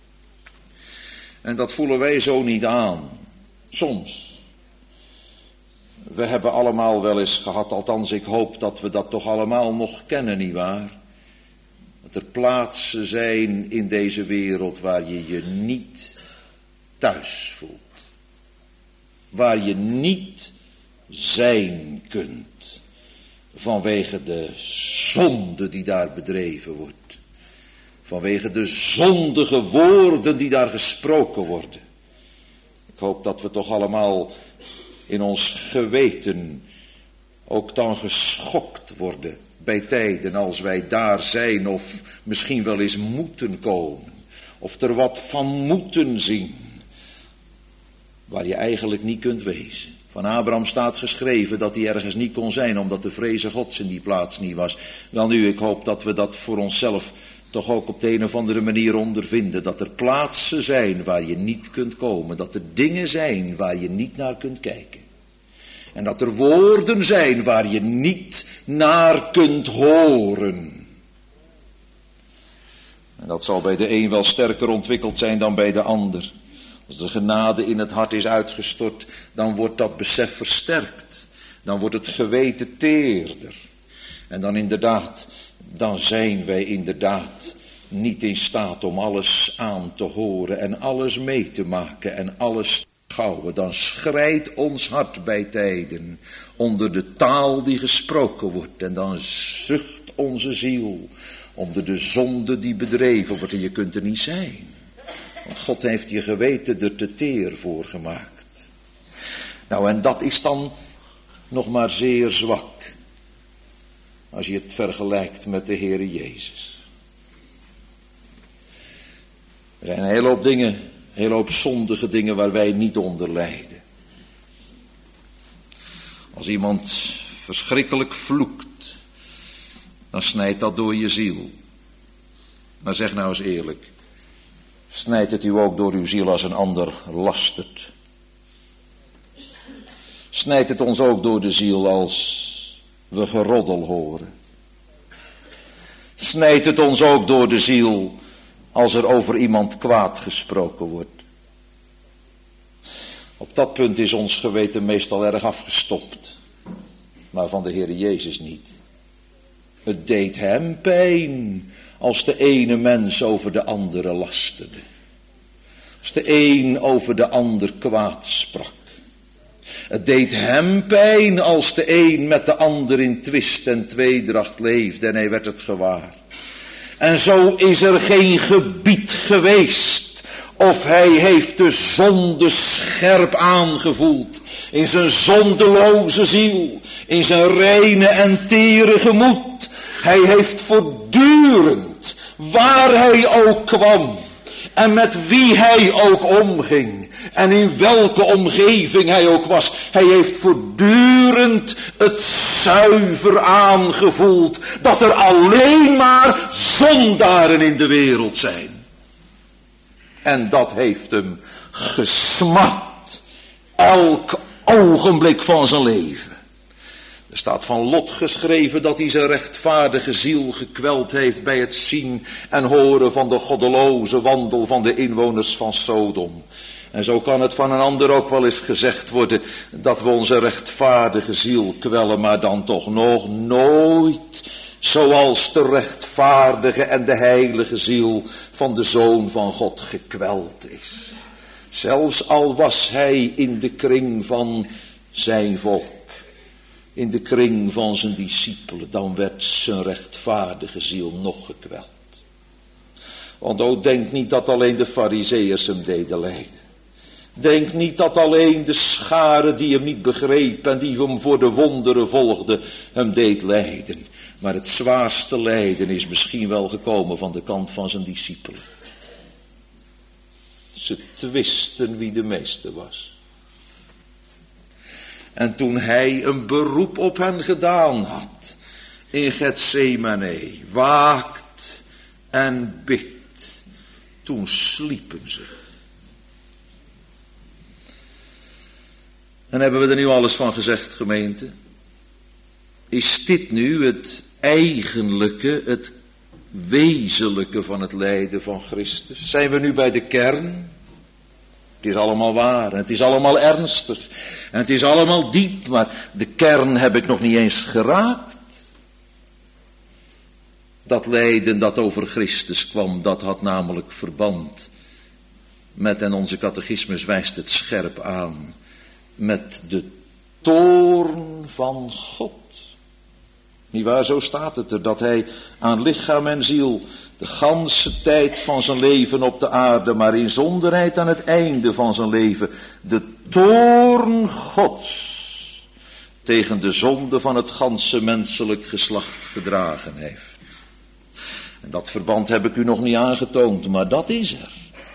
En dat voelen wij zo niet aan. Soms. We hebben allemaal wel eens gehad, althans ik hoop dat we dat toch allemaal nog kennen, nietwaar? Dat er plaatsen zijn in deze wereld waar je je niet thuis voelt. Waar je niet zijn kunt. Vanwege de zonde die daar bedreven wordt. Vanwege de zondige woorden die daar gesproken worden. Ik hoop dat we toch allemaal in ons geweten ook dan geschokt worden bij tijden als wij daar zijn of misschien wel eens moeten komen. Of er wat van moeten zien. Waar je eigenlijk niet kunt wezen. Van Abraham staat geschreven dat hij ergens niet kon zijn omdat de vreze Gods in die plaats niet was. Wel nu, ik hoop dat we dat voor onszelf toch ook op de een of andere manier ondervinden. Dat er plaatsen zijn waar je niet kunt komen. Dat er dingen zijn waar je niet naar kunt kijken. En dat er woorden zijn waar je niet naar kunt horen. En dat zal bij de een wel sterker ontwikkeld zijn dan bij de ander. Als de genade in het hart is uitgestort, dan wordt dat besef versterkt. Dan wordt het geweten teerder. En dan inderdaad, dan zijn wij inderdaad niet in staat om alles aan te horen en alles mee te maken en alles te schouwen. Dan schrijdt ons hart bij tijden onder de taal die gesproken wordt. En dan zucht onze ziel onder de zonde die bedreven wordt. En je kunt er niet zijn. Want God heeft je geweten er te teer voor gemaakt. Nou, en dat is dan nog maar zeer zwak. Als je het vergelijkt met de Heere Jezus. Er zijn een hele hoop dingen, een hele hoop zondige dingen waar wij niet onder lijden. Als iemand verschrikkelijk vloekt, dan snijdt dat door je ziel. Maar zeg nou eens eerlijk. Snijdt het u ook door uw ziel als een ander lastert? Snijdt het ons ook door de ziel als we geroddel horen? Snijdt het ons ook door de ziel als er over iemand kwaad gesproken wordt? Op dat punt is ons geweten meestal erg afgestopt. Maar van de Heere Jezus niet. Het deed hem pijn als de ene mens over de andere lasterde. als de een over de ander kwaad sprak. Het deed hem pijn als de een met de ander in twist en tweedracht leefde en hij werd het gewaar. En zo is er geen gebied geweest of hij heeft de zonde scherp aangevoeld in zijn zondeloze ziel, in zijn reine en tere gemoed. Hij heeft voortdurend, waar hij ook kwam en met wie hij ook omging en in welke omgeving hij ook was, hij heeft voortdurend het zuiver aangevoeld dat er alleen maar zondaren in de wereld zijn. En dat heeft hem gesmart, elk ogenblik van zijn leven. Er staat van Lot geschreven dat hij zijn rechtvaardige ziel gekweld heeft bij het zien en horen van de goddeloze wandel van de inwoners van Sodom. En zo kan het van een ander ook wel eens gezegd worden dat we onze rechtvaardige ziel kwellen, maar dan toch nog nooit zoals de rechtvaardige en de heilige ziel van de Zoon van God gekweld is. Zelfs al was hij in de kring van zijn volk, in de kring van zijn discipelen, dan werd zijn rechtvaardige ziel nog gekweld. Want o, denk niet dat alleen de Farizeeërs hem deden lijden. Denk niet dat alleen de schare die hem niet begreep en die hem voor de wonderen volgde, hem deed lijden. Maar het zwaarste lijden is misschien wel gekomen van de kant van zijn discipelen. Ze twisten wie de meeste was. En toen hij een beroep op hen gedaan had, in Getsemane, waakt en bidt, toen sliepen ze. En hebben we er nu alles van gezegd, gemeente? Is dit nu het eigenlijke, het wezenlijke van het lijden van Christus? Zijn we nu bij de kern? Het is allemaal waar en het is allemaal ernstig en het is allemaal diep, maar de kern heb ik nog niet eens geraakt. Dat lijden dat over Christus kwam, dat had namelijk verband met, en onze catechismus wijst het scherp aan, met de toorn van God. Niewaar, zo staat het er, dat hij aan lichaam en ziel de ganse tijd van zijn leven op de aarde, maar in zonderheid aan het einde van zijn leven, de toorn Gods tegen de zonde van het ganse menselijk geslacht gedragen heeft. En dat verband heb ik u nog niet aangetoond, maar dat is er.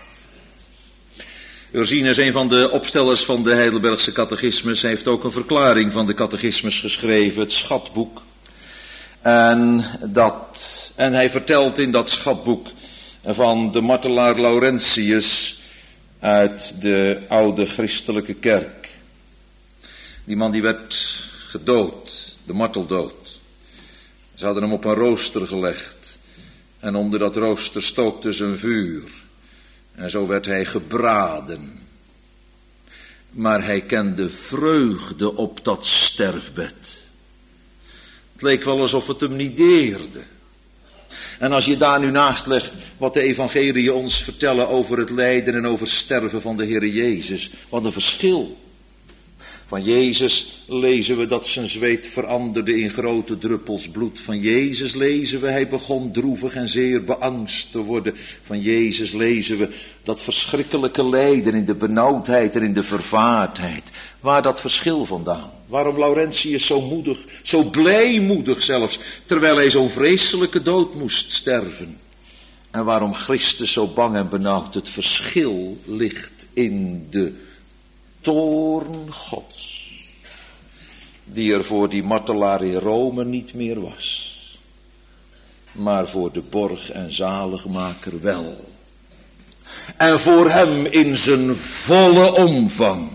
Ursinus, een van de opstellers van de Heidelbergse catechismus, heeft ook een verklaring van de catechismus geschreven, het schatboek. En, dat, en hij vertelt in dat schatboek van de martelaar Laurentius uit de oude christelijke kerk. Die man die werd gedood, de marteldood. Ze hadden hem op een rooster gelegd. En onder dat rooster stookte ze een vuur. En zo werd hij gebraden. Maar hij kende vreugde op dat sterfbed. Het leek wel alsof het hem niet deerde. En als je daar nu naast legt wat de evangelieën ons vertellen over het lijden en over sterven van de Heere Jezus. Wat een verschil. Van Jezus lezen we dat zijn zweet veranderde in grote druppels bloed. Van Jezus lezen we, hij begon droevig en zeer beangst te worden. Van Jezus lezen we dat verschrikkelijke lijden in de benauwdheid en in de vervaardheid. Waar dat verschil vandaan? Waarom Laurentius zo moedig, zo blijmoedig zelfs, terwijl hij zo'n vreselijke dood moest sterven? En waarom Christus zo bang en benauwd? Het verschil ligt in de toorn Gods, die er voor die martelaar in Rome niet meer was, maar voor de borg en zaligmaker wel. En voor hem in zijn volle omvang.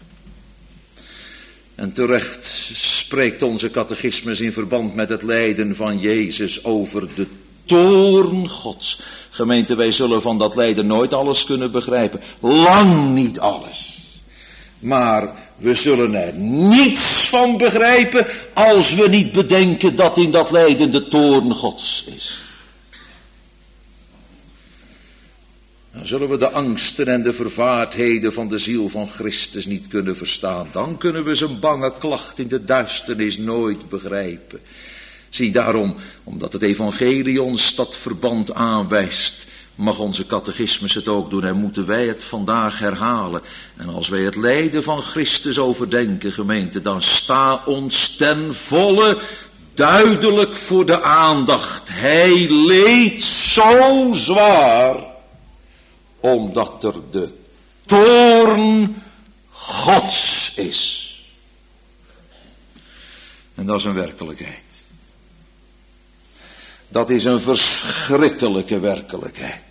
En terecht spreekt onze catechismus in verband met het lijden van Jezus over de toorn Gods. Gemeente, wij zullen van dat lijden nooit alles kunnen begrijpen. Lang niet alles. Maar we zullen er niets van begrijpen als we niet bedenken dat in dat lijden de toorn Gods is. Dan zullen we de angsten en de vervaardheden van de ziel van Christus niet kunnen verstaan. Dan kunnen we zijn bange klacht in de duisternis nooit begrijpen. Zie daarom, omdat het evangelie ons dat verband aanwijst, mag onze catechismus het ook doen en moeten wij het vandaag herhalen. En als wij het lijden van Christus overdenken, gemeente, dan sta ons ten volle duidelijk voor de aandacht. Hij leed zo zwaar, omdat er de toorn Gods is. En dat is een werkelijkheid. Dat is een verschrikkelijke werkelijkheid.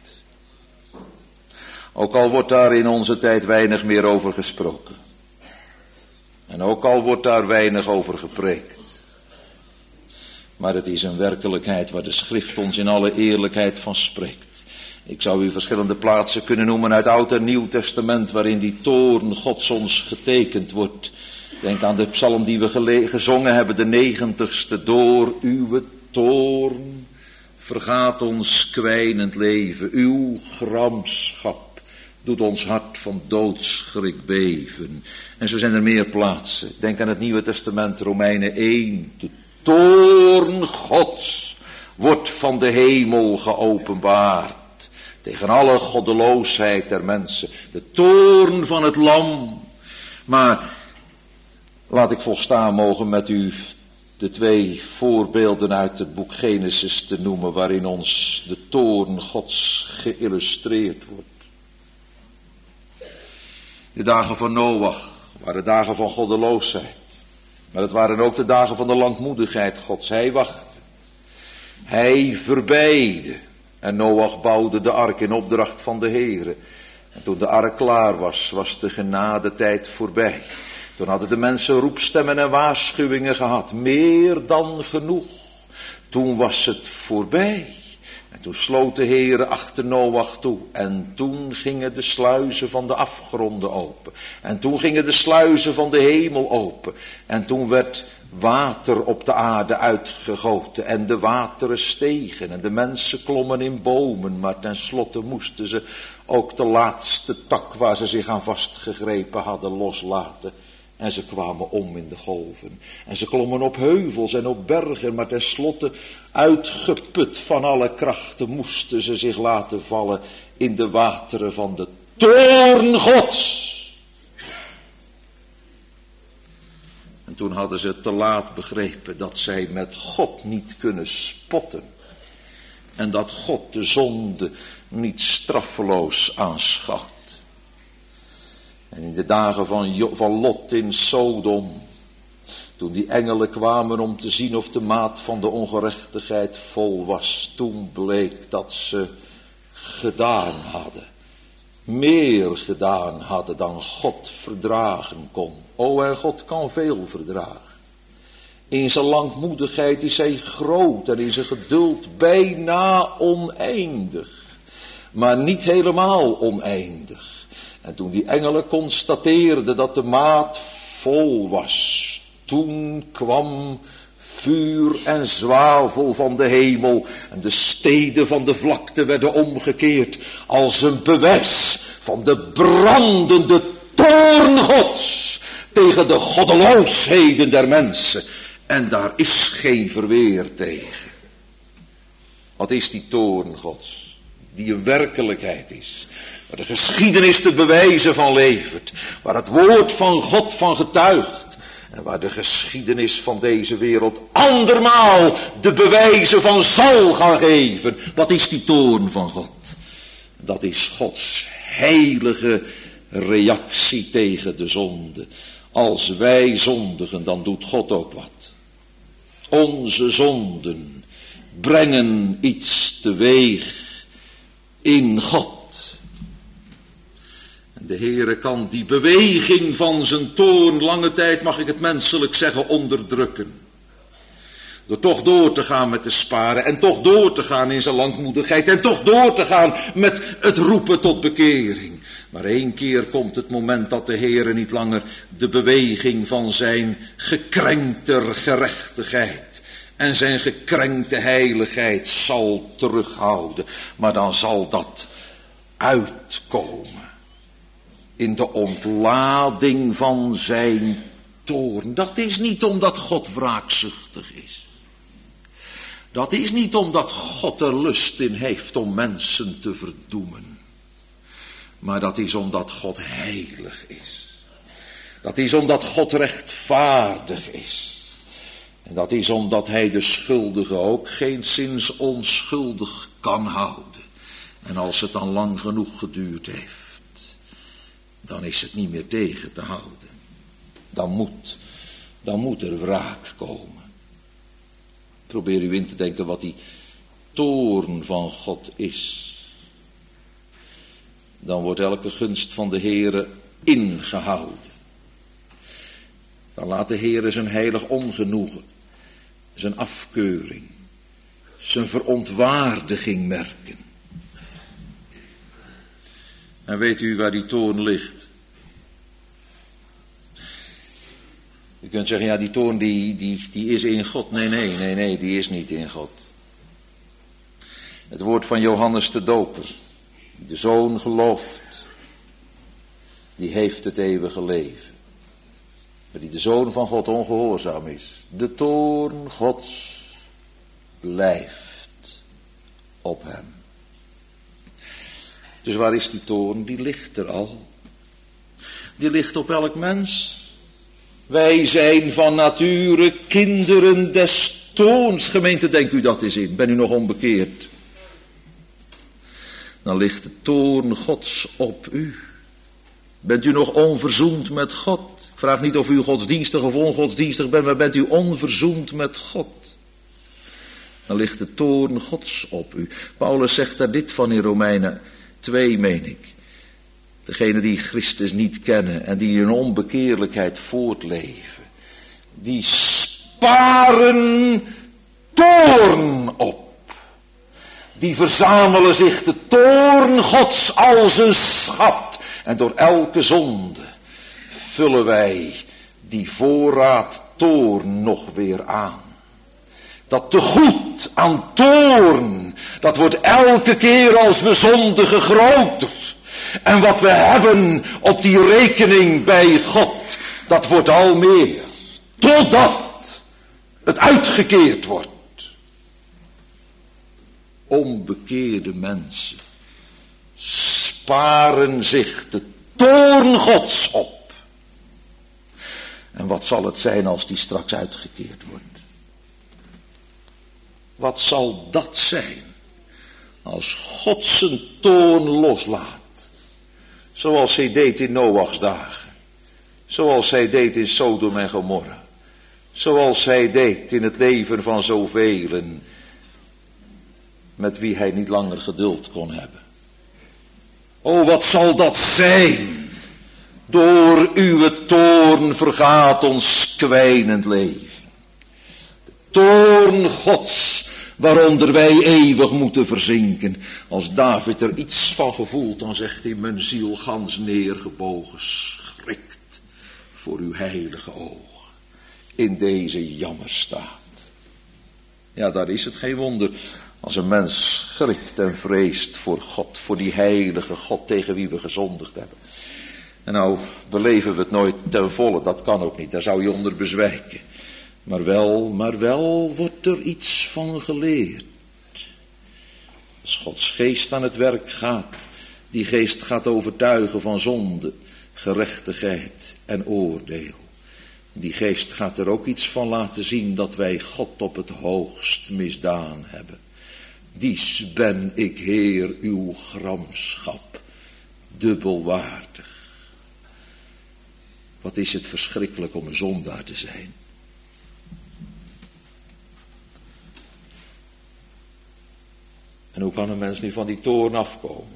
Ook al wordt daar in onze tijd weinig meer over gesproken. En ook al wordt daar weinig over gepreekt. Maar het is een werkelijkheid waar de schrift ons in alle eerlijkheid van spreekt. Ik zou u verschillende plaatsen kunnen noemen uit Oud en Nieuw Testament waarin die toorn Gods ons getekend wordt. Denk aan de psalm die we gele- gezongen hebben, de negentigste. Door uw toorn vergaat ons kwijnend leven. Uw gramschap doet ons hart van doodsschrik beven. En zo zijn er meer plaatsen. Denk aan het Nieuwe Testament, Romeinen één. De toorn Gods wordt van de hemel geopenbaard. Tegen alle goddeloosheid der mensen. De toorn van het lam. Maar laat ik volstaan mogen met u de twee voorbeelden uit het boek Genesis te noemen, waarin ons de toorn Gods geïllustreerd wordt. De dagen van Noach waren dagen van goddeloosheid. Maar het waren ook de dagen van de langmoedigheid Gods. Hij wachtte. Hij verbeidde. En Noach bouwde de ark in opdracht van de Heere. En toen de ark klaar was, was de genadetijd voorbij. Toen hadden de mensen roepstemmen en waarschuwingen gehad. Meer dan genoeg. Toen was het voorbij. En toen sloot de Heere achter Noach toe. En toen gingen de sluizen van de afgronden open. En toen gingen de sluizen van de hemel open. En toen werd water op de aarde uitgegoten. En de wateren stegen. En de mensen klommen in bomen. Maar tenslotte moesten ze ook de laatste tak waar ze zich aan vastgegrepen hadden loslaten. En ze kwamen om in de golven. En ze klommen op heuvels en op bergen. Maar tenslotte, uitgeput van alle krachten, moesten ze zich laten vallen in de wateren van de toorn Gods. En toen hadden ze te laat begrepen dat zij met God niet kunnen spotten. En dat God de zonde niet straffeloos aanschouwt. En in de dagen van, Jo- van Lot in Sodom, toen die engelen kwamen om te zien of de maat van de ongerechtigheid vol was, toen bleek dat ze gedaan hadden. Meer gedaan hadden dan God verdragen kon. O, en God kan veel verdragen. In zijn langmoedigheid is hij groot en in zijn geduld bijna oneindig. Maar niet helemaal oneindig. En toen die engelen constateerden dat de maat vol was, toen kwam vuur en zwavel van de hemel en de steden van de vlakte werden omgekeerd als een bewijs van de brandende toorn Gods tegen de goddeloosheden der mensen. En daar is geen verweer tegen. Wat is die toorn Gods? Die een werkelijkheid is. Waar de geschiedenis de bewijzen van levert. Waar het woord van God van getuigt. En waar de geschiedenis van deze wereld andermaal de bewijzen van zal gaan geven. Wat is die toorn van God? Dat is Gods heilige reactie tegen de zonde. Als wij zondigen, dan doet God ook wat. Onze zonden brengen iets teweeg in God. En de Heere kan die beweging van zijn toorn lange tijd, mag ik het menselijk zeggen, onderdrukken. Door toch door te gaan met de sparen en toch door te gaan in zijn langmoedigheid en toch door te gaan met het roepen tot bekering. Maar één keer komt het moment dat de Heere niet langer de beweging van zijn gekrenkte gerechtigheid en zijn gekrenkte heiligheid zal terughouden. Maar dan zal dat uitkomen in de ontlading van zijn toorn. Dat is niet omdat God wraakzuchtig is. Dat is niet omdat God er lust in heeft om mensen te verdoemen. Maar dat is omdat God heilig is. Dat is omdat God rechtvaardig is. En dat is omdat hij de schuldige ook geenszins onschuldig kan houden. En als het dan lang genoeg geduurd heeft, dan is het niet meer tegen te houden. Dan moet, dan moet er wraak komen. Probeer u in te denken wat die toorn van God is. Dan wordt elke gunst van de Heere ingehouden. Dan laat de Heere zijn heilig ongenoegen, zijn afkeuring, zijn verontwaardiging merken. En weet u waar die toorn ligt? U kunt zeggen, ja, die toorn die, die, die is in God. Nee, nee, nee, nee, die is niet in God. Het woord van Johannes de Doper, die de Zoon gelooft, die heeft het eeuwige leven. Maar die de Zoon van God ongehoorzaam is, de toorn Gods blijft op hem. Dus waar is die toorn? Die ligt er al. Die ligt op elk mens. Wij zijn van nature kinderen des toorns. Gemeente, denkt u dat eens in. Ben u nog onbekeerd? Dan ligt de toorn Gods op u. Bent u nog onverzoend met God? Ik vraag niet of u godsdienstig of ongodsdienstig bent, maar bent u onverzoend met God? Dan ligt de toorn Gods op u. Paulus zegt daar dit van in Romeinen twee, meen ik. Degenen die Christus niet kennen en die in onbekeerlijkheid voortleven, die sparen toorn op. Die verzamelen zich de toorn Gods als een schat. En door elke zonde vullen wij die voorraad toorn nog weer aan. Dat tegoed aan toorn, dat wordt elke keer als we zondigen groter. En wat we hebben op die rekening bij God, dat wordt al meer. Totdat het uitgekeerd wordt. Onbekeerde mensen sparen zich de toorn Gods op. En wat zal het zijn als die straks uitgekeerd wordt? Wat zal dat zijn als God zijn toorn loslaat? Zoals hij deed in Noachs dagen. Zoals hij deed in Sodom en Gomorra. Zoals hij deed in het leven van zoveel met wie hij niet langer geduld kon hebben. O, wat zal dat zijn? Door uw toorn vergaat ons kwijnend leven. De toorn Gods, waaronder wij eeuwig moeten verzinken. Als David er iets van gevoelt, dan zegt hij, mijn ziel gans neergebogen schrikt voor uw heilige ogen in deze jammerstaat. Ja, daar is het geen wonder als een mens schrikt en vreest voor God, voor die heilige God tegen wie we gezondigd hebben. En nou beleven we het nooit ten volle, dat kan ook niet, daar zou je onder bezwijken. Maar wel, maar wel wordt er iets van geleerd. Als Gods geest aan het werk gaat, die geest gaat overtuigen van zonde, gerechtigheid en oordeel. Die geest gaat er ook iets van laten zien dat wij God op het hoogst misdaan hebben. Dies ben ik, Heer, uw gramschap, dubbelwaardig. Wat is het verschrikkelijk om een zondaar te zijn. En hoe kan een mens nu van die toorn afkomen?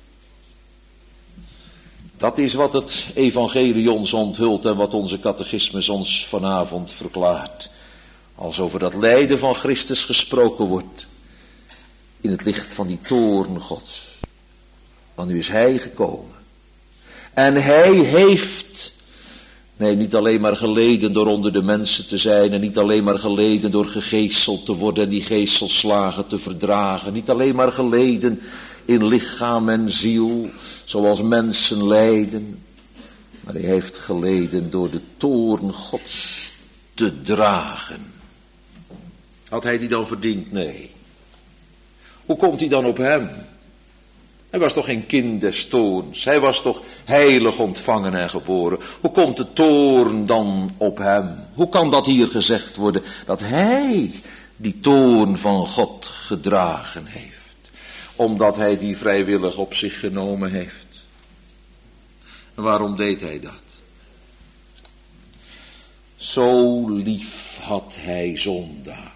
Dat is wat het evangelie ons onthult en wat onze catechismus ons vanavond verklaart. Als over dat lijden van Christus gesproken wordt. In het licht van die toorn Gods. Want nu is hij gekomen. En hij heeft, nee, niet alleen maar geleden door onder de mensen te zijn. En niet alleen maar geleden door gegeeseld te worden en die geeselslagen te verdragen. Niet alleen maar geleden in lichaam en ziel, zoals mensen lijden. Maar hij heeft geleden door de toorn Gods te dragen. Had hij die dan verdiend? Nee. Hoe komt hij dan op hem? Hij was toch geen kind des toorns. Hij was toch heilig ontvangen en geboren. Hoe komt de toorn dan op hem? Hoe kan dat hier gezegd worden? Dat hij die toorn van God gedragen heeft. Omdat hij die vrijwillig op zich genomen heeft. En waarom deed hij dat? Zo lief had hij zondaars.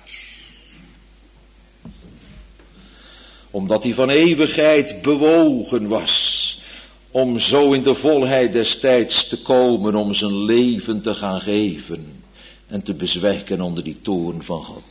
Omdat hij van eeuwigheid bewogen was. Om zo in de volheid des tijds te komen. Om zijn leven te gaan geven. En te bezwijken onder die toorn van God.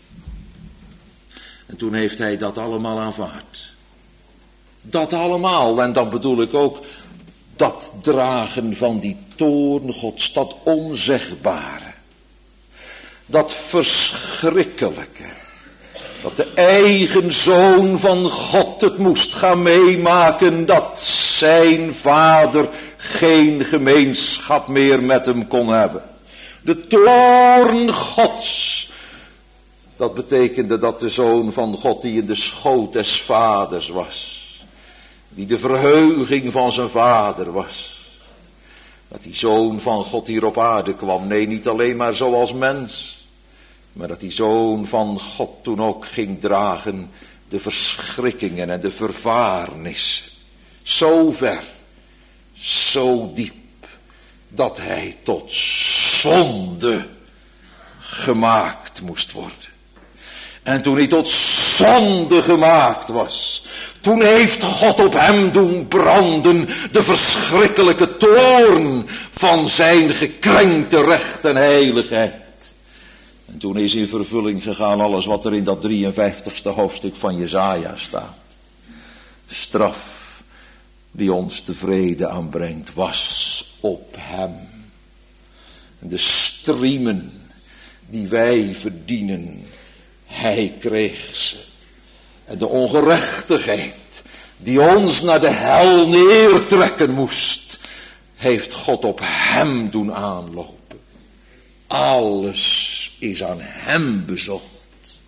En toen heeft hij dat allemaal aanvaard. Dat allemaal. En dan bedoel ik ook dat dragen van die toorn Gods. Dat onzegbare. Dat verschrikkelijke. Dat de eigen zoon van God het moest gaan meemaken. Dat zijn vader geen gemeenschap meer met hem kon hebben. De toorn Gods. Dat betekende dat de zoon van God die in de schoot des vaders was. Die de verheuging van zijn vader was. Dat die zoon van God hier op aarde kwam. Nee, niet alleen maar zoals mens. Maar dat die zoon van God toen ook ging dragen de verschrikkingen en de vervaarnissen. Zo ver, zo diep, dat hij tot zonde gemaakt moest worden. En toen hij tot zonde gemaakt was, toen heeft God op hem doen branden de verschrikkelijke toorn van zijn gekrenkte recht en heiligheid. En toen is in vervulling gegaan alles wat er in dat drieënvijftigste hoofdstuk van Jesaja staat. Straf die ons tevreden aanbrengt was op hem. En de striemen die wij verdienen, hij kreeg ze. En de ongerechtigheid die ons naar de hel neertrekken moest, heeft God op hem doen aanlopen. Alles is aan hem bezocht.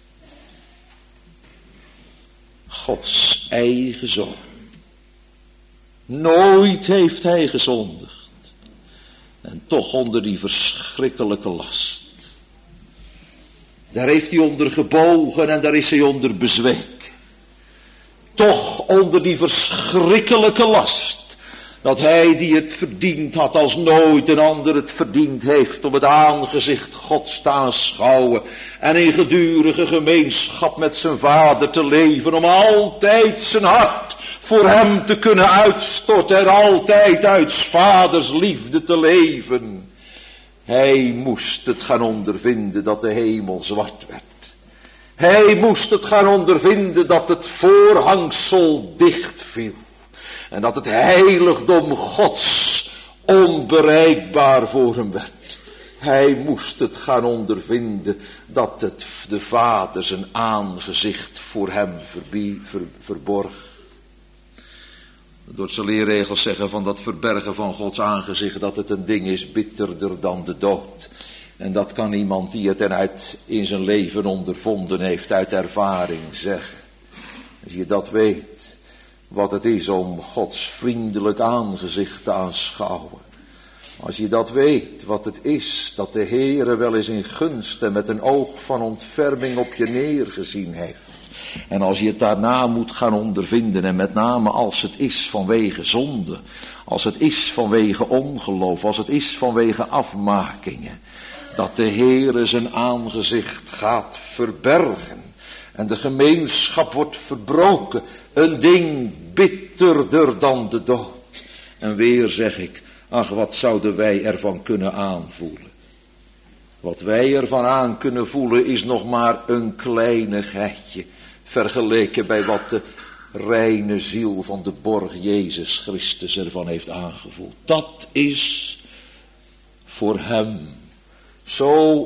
Gods eigen zoon. Nooit heeft hij gezondigd. En toch onder die verschrikkelijke last. Daar heeft hij onder gebogen en daar is hij onder bezweken. Toch onder die verschrikkelijke last. Dat hij die het verdiend had als nooit een ander het verdiend heeft. Om het aangezicht Gods te aanschouwen. En in gedurige gemeenschap met zijn vader te leven. Om altijd zijn hart voor hem te kunnen uitstorten. En altijd uit 's vaders liefde te leven. Hij moest het gaan ondervinden dat de hemel zwart werd. Hij moest het gaan ondervinden dat het voorhangsel dicht viel. En dat het heiligdom Gods onbereikbaar voor hem werd. Hij moest het gaan ondervinden dat het de Vader zijn aangezicht voor hem verbie, ver, verborg. De Dordtse leerregels zeggen van dat verbergen van Gods aangezicht dat het een ding is bitterder dan de dood. En dat kan iemand die het eruit in zijn leven ondervonden heeft uit ervaring zeggen. Als je dat weet, wat het is om Gods vriendelijk aangezicht te aanschouwen. Als je dat weet, wat het is dat de Heere wel eens in gunst en met een oog van ontferming op je neergezien heeft. En als je het daarna moet gaan ondervinden en met name als het is vanwege zonde. Als het is vanwege ongeloof, als het is vanwege afmakingen. Dat de Heere zijn aangezicht gaat verbergen. En de gemeenschap wordt verbroken. Een ding bitterder dan de dood. En weer zeg ik, ach wat zouden wij ervan kunnen aanvoelen. Wat wij ervan aan kunnen voelen is nog maar een kleinigheidje. Vergeleken bij wat de reine ziel van de borg Jezus Christus ervan heeft aangevoeld. Dat is voor hem zo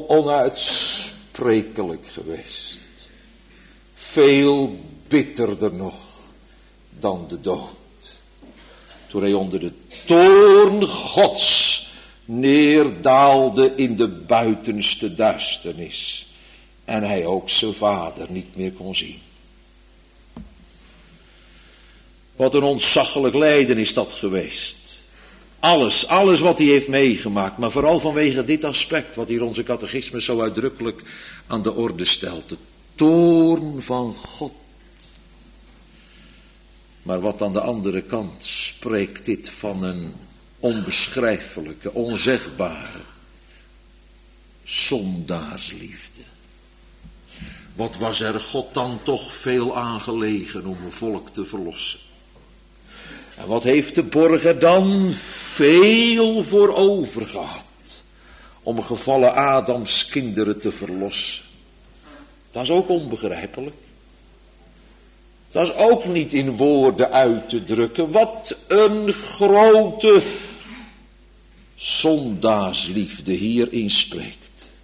onuitsprekelijk geweest. Veel bitterder nog dan de dood. Toen hij onder de toorn Gods neerdaalde in de buitenste duisternis. En hij ook zijn vader niet meer kon zien. Wat een ontzaglijk lijden is dat geweest. Alles, alles wat hij heeft meegemaakt, maar vooral vanwege dit aspect, wat hier onze catechismus zo uitdrukkelijk aan de orde stelt. De toorn van God. Maar wat aan de andere kant spreekt dit van een onbeschrijfelijke, onzegbare zondaarsliefde. Wat was er God dan toch veel aangelegen om een volk te verlossen. En wat heeft de borger dan veel voor over gehad om gevallen Adams kinderen te verlossen. Dat is ook onbegrijpelijk. Dat is ook niet in woorden uit te drukken. Wat een grote zondaarsliefde hierin spreekt.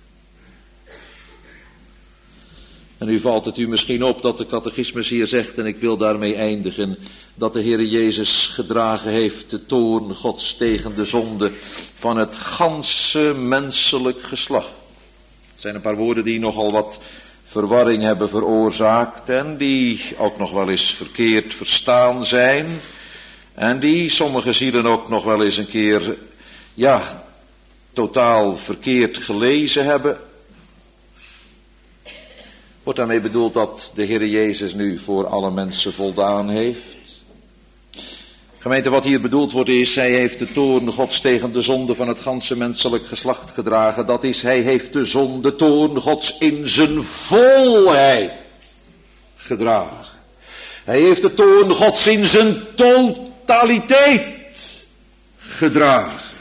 En nu valt het u misschien op dat de catechismus hier zegt, en ik wil daarmee eindigen, dat de Heere Jezus gedragen heeft de toorn Gods tegen de zonde van het ganse menselijk geslacht. Het zijn een paar woorden die nogal wat verwarring hebben veroorzaakt en die ook nog wel eens verkeerd verstaan zijn. En die sommige zielen ook nog wel eens een keer, ja, totaal verkeerd gelezen hebben. Wordt daarmee bedoeld dat de Heere Jezus nu voor alle mensen voldaan heeft? Gemeente, wat hier bedoeld wordt is, hij heeft de toorn Gods tegen de zonde van het ganse menselijk geslacht gedragen. Dat is, hij heeft de zonde, toorn Gods in zijn volheid gedragen. Hij heeft de toorn Gods in zijn totaliteit gedragen.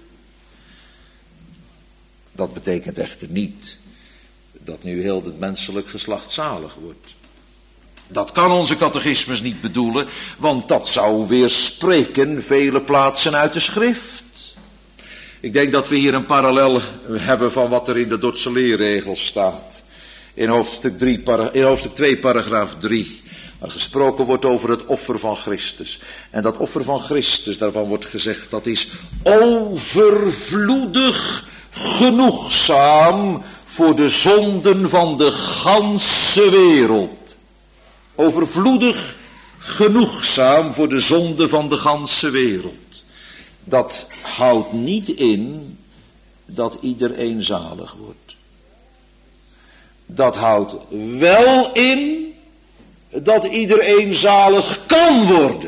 Dat betekent echter niet dat nu heel het menselijk geslacht zalig wordt. Dat kan onze catechismus niet bedoelen, want dat zou weerspreken vele plaatsen uit de schrift. Ik denk dat we hier een parallel hebben van wat er in de Dordtse leerregels staat. In hoofdstuk, drie, in hoofdstuk twee, paragraaf drie. Waar gesproken wordt over het offer van Christus. En dat offer van Christus, daarvan wordt gezegd, dat is overvloedig genoegzaam voor de zonden van de ganse wereld. Overvloedig genoegzaam voor de zonde van de ganse wereld. Dat houdt niet in dat iedereen zalig wordt. Dat houdt wel in dat iedereen zalig kan worden.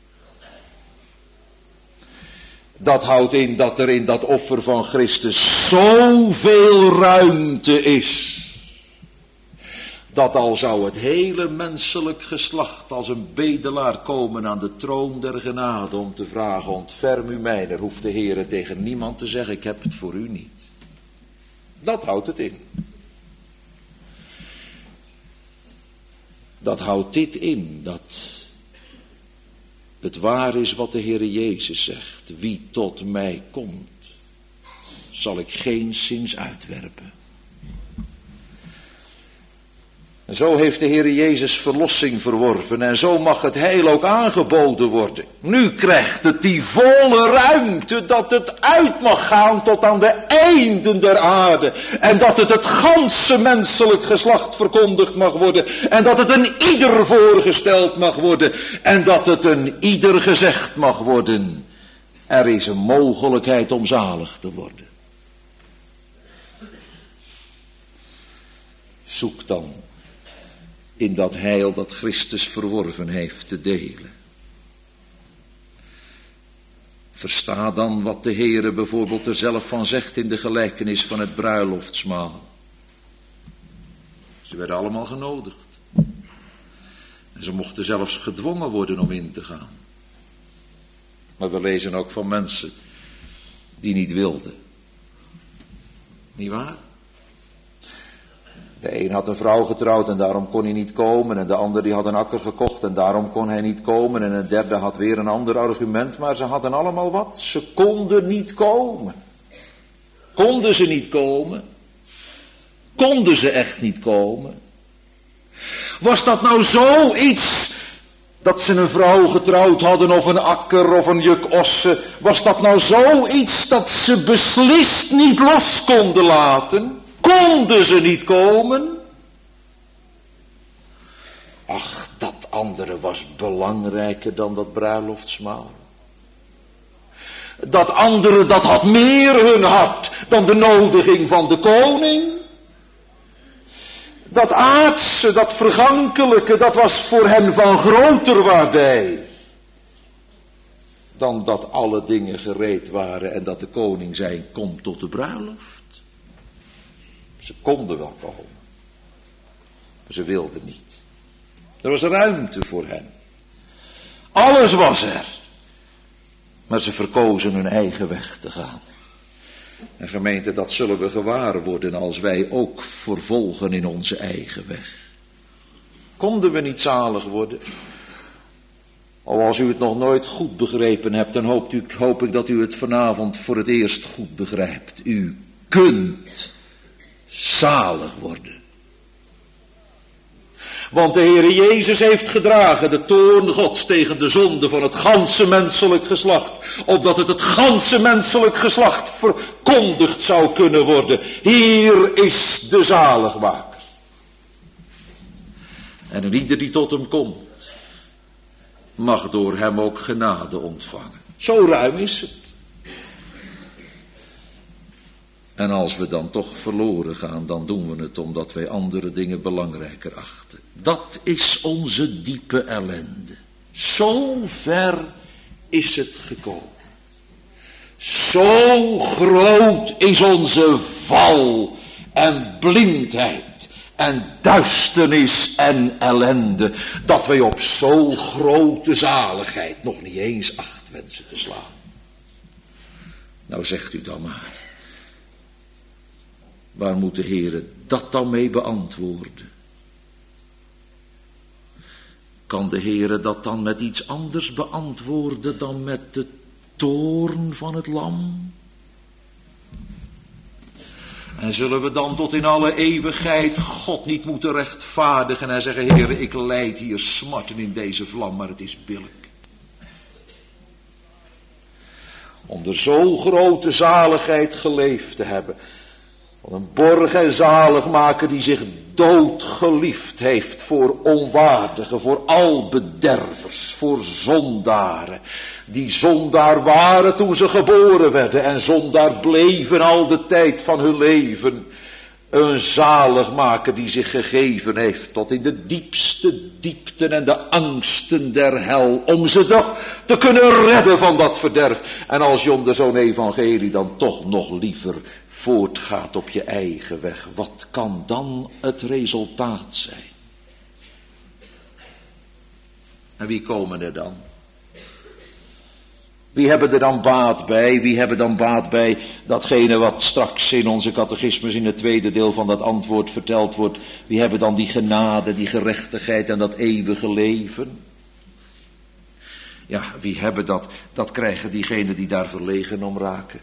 Dat houdt in dat er in dat offer van Christus zoveel ruimte is. Dat al zou het hele menselijk geslacht als een bedelaar komen aan de troon der genade om te vragen, ontferm u mij, daar hoeft de Heere tegen niemand te zeggen, ik heb het voor u niet. Dat houdt het in. Dat houdt dit in, dat het waar is wat de Heere Jezus zegt. Wie tot mij komt, zal ik geenszins uitwerpen. En zo heeft de Heere Jezus verlossing verworven en zo mag het heil ook aangeboden worden. Nu krijgt het die volle ruimte dat het uit mag gaan tot aan de einden der aarde. En dat het het ganse menselijk geslacht verkondigd mag worden. En dat het een ieder voorgesteld mag worden. En dat het een ieder gezegd mag worden. Er is een mogelijkheid om zalig te worden. Zoek dan in dat heil dat Christus verworven heeft te delen. Versta dan wat de Heere bijvoorbeeld er zelf van zegt in de gelijkenis van het bruiloftsmaal. Ze werden allemaal genodigd. En ze mochten zelfs gedwongen worden om in te gaan. Maar we lezen ook van mensen die niet wilden. Niet waar? De een had een vrouw getrouwd en daarom kon hij niet komen. En de ander die had een akker gekocht en daarom kon hij niet komen. En een derde had weer een ander argument. Maar ze hadden allemaal wat. Ze konden niet komen. Konden ze niet komen? Konden ze echt niet komen? Was dat nou zoiets dat ze een vrouw getrouwd hadden of een akker of een juk ossen. Was dat nou zoiets dat ze beslist niet los konden laten? Konden ze niet komen? Ach, dat andere was belangrijker dan dat bruiloftsmaal. Dat andere, dat had meer hun hart dan de nodiging van de koning. Dat aardse, dat vergankelijke, dat was voor hen van groter waardij dan dat alle dingen gereed waren en dat de koning zei, kom tot de bruiloft. Ze konden wel komen, maar ze wilden niet. Er was ruimte voor hen. Alles was er. Maar ze verkozen hun eigen weg te gaan. En gemeente, dat zullen we gewaar worden als wij ook vervolgen in onze eigen weg. Konden we niet zalig worden? Al als u het nog nooit goed begrepen hebt, dan hoopt u, hoop ik dat u het vanavond voor het eerst goed begrijpt. U kunt zalig worden. Want de Heere Jezus heeft gedragen de toorn Gods tegen de zonde van het ganse menselijk geslacht. Opdat het het ganse menselijk geslacht verkondigd zou kunnen worden. Hier is de zaligmaker. En een ieder die tot hem komt, mag door hem ook genade ontvangen. Zo ruim is het. En als we dan toch verloren gaan, dan doen we het omdat wij andere dingen belangrijker achten. Dat is onze diepe ellende. Zo ver is het gekomen. Zo groot is onze val en blindheid en duisternis en ellende, dat wij op zo grote zaligheid nog niet eens acht wensen te slaan. Nou zegt u dan maar. Waar moet de Heere dat dan mee beantwoorden? Kan de Heere dat dan met iets anders beantwoorden dan met de toorn van het lam? En zullen we dan tot in alle eeuwigheid God niet moeten rechtvaardigen en zeggen, Heere, ik lijd hier smarten in deze vlam, maar het is billijk. Om de zo grote zaligheid geleefd te hebben. Een borg en zaligmaker die zich doodgeliefd heeft voor onwaardigen, voor albedervers, voor zondaren. Die zondaar waren toen ze geboren werden en zondaar bleven al de tijd van hun leven. Een zaligmaker die zich gegeven heeft tot in de diepste diepten en de angsten der hel. Om ze toch te kunnen redden van dat verderf. En als je onder zo'n evangelie dan toch nog liever voortgaat op je eigen weg, wat kan dan het resultaat zijn? En wie komen er dan? Wie hebben er dan baat bij? Wie hebben dan baat bij datgene wat straks in onze catechismus in het tweede deel van dat antwoord verteld wordt? Wie hebben dan die genade, die gerechtigheid en dat eeuwige leven? Ja, wie hebben dat? Dat krijgen diegenen die daar verlegen om raken.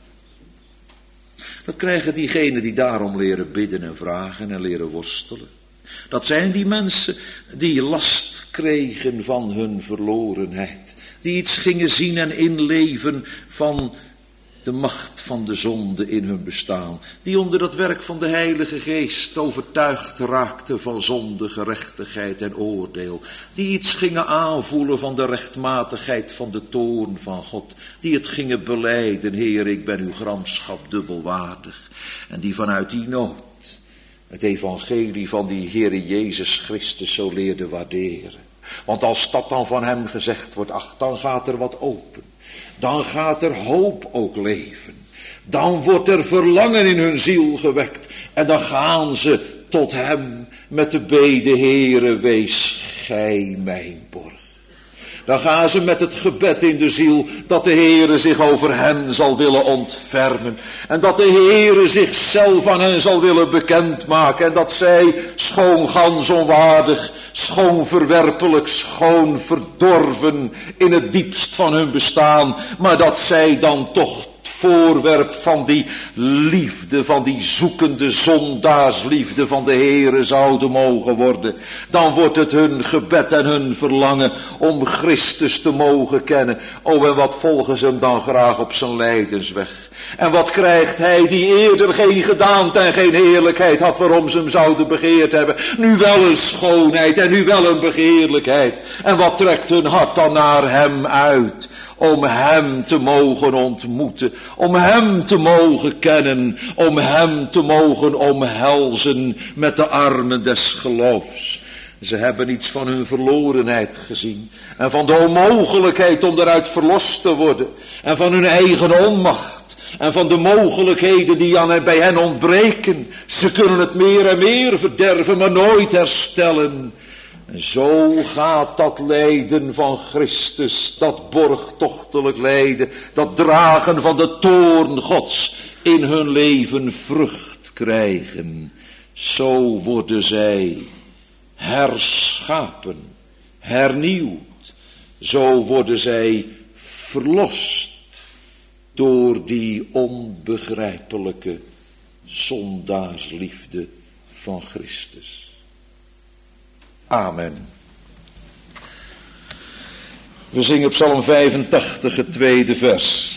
Dat krijgen diegenen die daarom leren bidden en vragen en leren worstelen. Dat zijn die mensen die last kregen van hun verlorenheid. Die iets gingen zien en inleven van de macht van de zonde in hun bestaan. Die onder dat werk van de Heilige Geest overtuigd raakten van zonde, gerechtigheid en oordeel. Die iets gingen aanvoelen van de rechtmatigheid van de toorn van God. Die het gingen belijden, Heer, ik ben uw gramschap dubbelwaardig. En die vanuit die nood het evangelie van die Heere Jezus Christus zo leerden waarderen. Want als dat dan van hem gezegd wordt, ach, dan gaat er wat open. Dan gaat er hoop ook leven. Dan wordt er verlangen in hun ziel gewekt. En dan gaan ze tot hem met de bede, Heere, wees gij mijn borg. Dan gaan ze met het gebed in de ziel dat de Heere zich over hen zal willen ontfermen. En dat de Heere zichzelf aan hen zal willen bekendmaken. En dat zij, schoon gans onwaardig, schoon verwerpelijk, schoon verdorven in het diepst van hun bestaan. Maar dat zij dan toch voorwerp van die liefde, van die zoekende zondaarsliefde van de Heere zouden mogen worden, dan wordt het hun gebed en hun verlangen om Christus te mogen kennen. O, en wat volgen ze hem dan graag op zijn lijdensweg? En wat krijgt hij die eerder geen gedaante en geen heerlijkheid had waarom ze hem zouden begeerd hebben? Nu wel een schoonheid en nu wel een begeerlijkheid. En wat trekt hun hart dan naar hem uit? Om hem te mogen ontmoeten, om hem te mogen kennen, om hem te mogen omhelzen met de armen des geloofs. Ze hebben iets van hun verlorenheid gezien en van de onmogelijkheid om eruit verlost te worden en van hun eigen onmacht en van de mogelijkheden die aan bij hen ontbreken. Ze kunnen het meer en meer verderven, maar nooit herstellen. En zo gaat dat lijden van Christus, dat borgtochtelijk lijden, dat dragen van de toorn Gods in hun leven vrucht krijgen. Zo worden zij herschapen, hernieuwd. Zo worden zij verlost door die onbegrijpelijke zondaarsliefde van Christus. Amen. We zingen Psalm vijfentachtig, het tweede vers.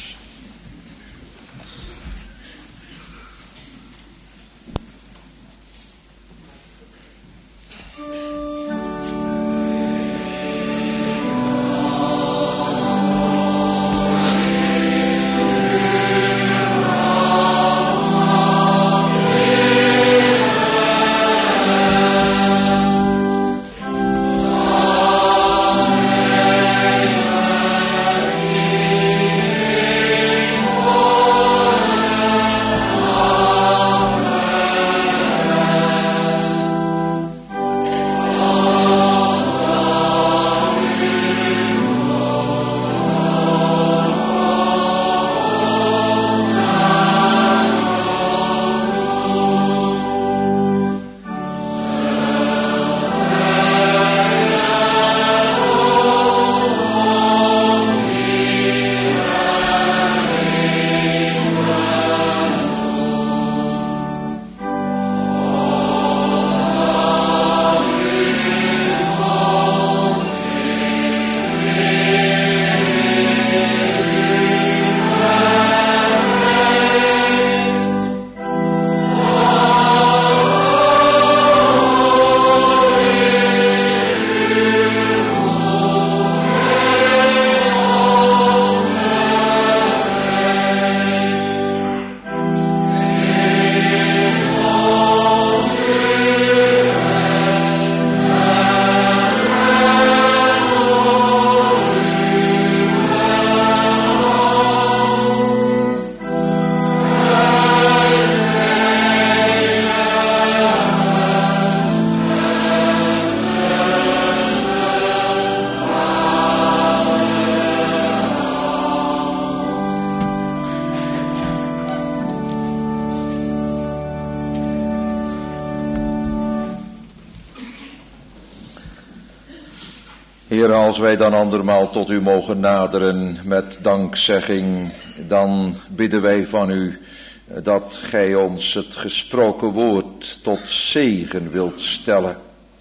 Heer, als wij dan andermaal tot u mogen naderen met dankzegging, dan bidden wij van u dat gij ons het gesproken woord tot zegen wilt stellen.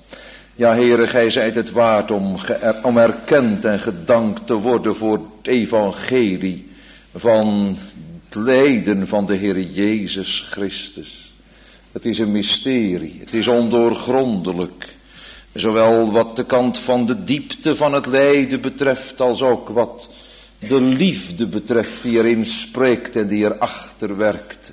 Ja, Heere, gij zijt het waard om, ge- om erkend en gedankt te worden voor het evangelie van het lijden van de Heer Jezus Christus. Het is een mysterie, het is ondoorgrondelijk. Zowel wat de kant van de diepte van het lijden betreft, als ook wat de liefde betreft die erin spreekt en die erachter werkt.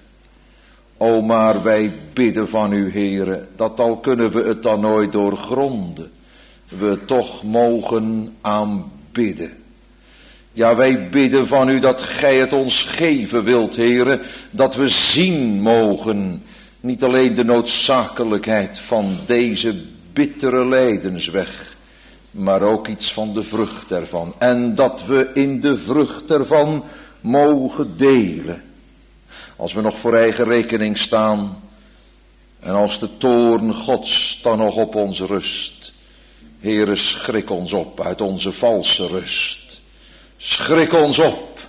O, maar wij bidden van u, Heere, dat al kunnen we het dan nooit doorgronden, we toch mogen aanbidden. Ja, wij bidden van u dat gij het ons geven wilt, Heere, dat we zien mogen, niet alleen de noodzakelijkheid van deze bittere lijdensweg, maar ook iets van de vrucht ervan. En dat we in de vrucht ervan mogen delen. Als we nog voor eigen rekening staan en als de toorn Gods dan nog op ons rust. Heere, schrik ons op uit onze valse rust. Schrik ons op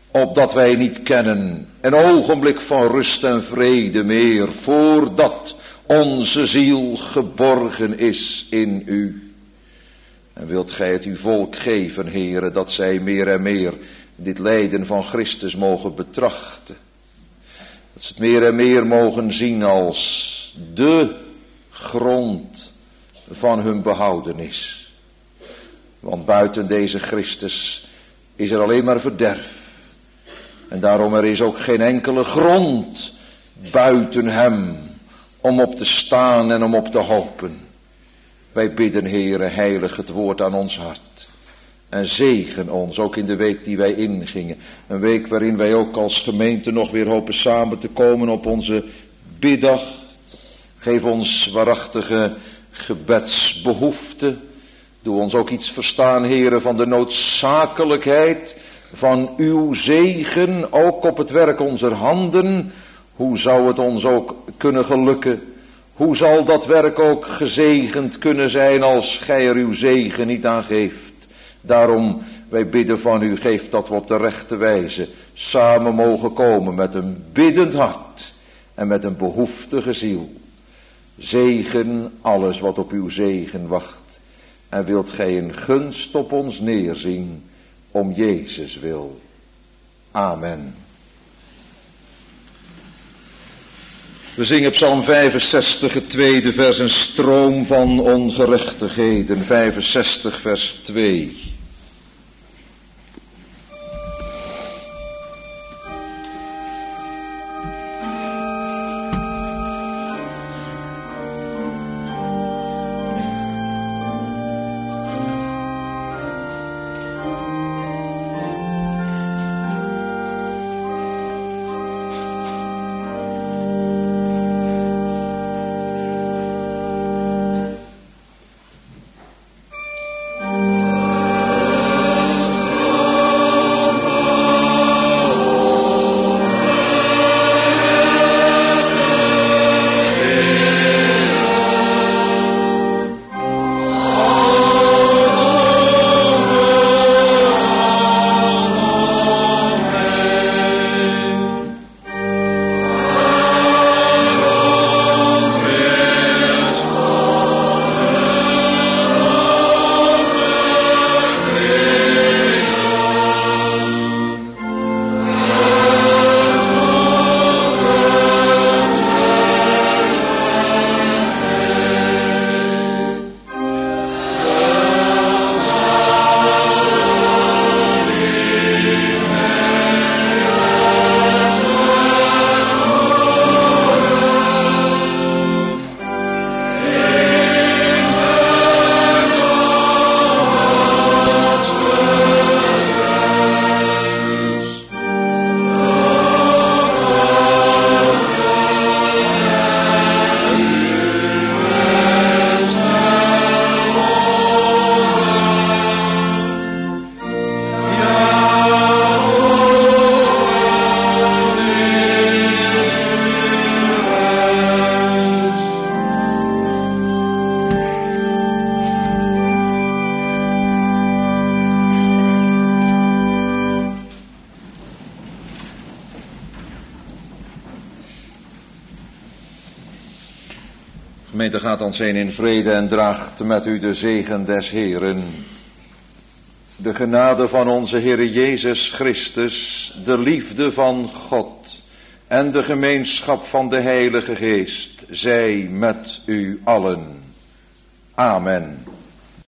opdat wij niet kennen een ogenblik van rust en vrede meer, voordat onze ziel geborgen is in u. En wilt gij het uw volk geven, Heere, dat zij meer en meer dit lijden van Christus mogen betrachten. Dat ze het meer en meer mogen zien als de grond van hun behoudenis. Want buiten deze Christus is er alleen maar verderf. En daarom er is ook geen enkele grond buiten hem om op te staan en om op te hopen. Wij bidden, Heere, heilig het woord aan ons hart. En zegen ons, ook in de week die wij ingingen. Een week waarin wij ook als gemeente nog weer hopen samen te komen op onze biddag. Geef ons waarachtige gebedsbehoeften. Doe ons ook iets verstaan, Heere, van de noodzakelijkheid van uw zegen, ook op het werk onze handen. Hoe zou het ons ook kunnen gelukken? Hoe zal dat werk ook gezegend kunnen zijn als gij er uw zegen niet aan geeft? Daarom, wij bidden van u, geef dat we op de rechte wijze samen mogen komen met een biddend hart en met een behoeftige ziel. Zegen alles wat op uw zegen wacht. En wilt gij een gunst op ons neerzien om Jezus wil. Amen. We zingen Psalm vijfenzestig, het tweede vers, een stroom van ongerechtigheden. vijfenzestig, vers twee. Gemeente, gaat ons heen in vrede en draagt met u de zegen des Heeren. De genade van onze Heere Jezus Christus, de liefde van God en de gemeenschap van de Heilige Geest, zij met u allen. Amen.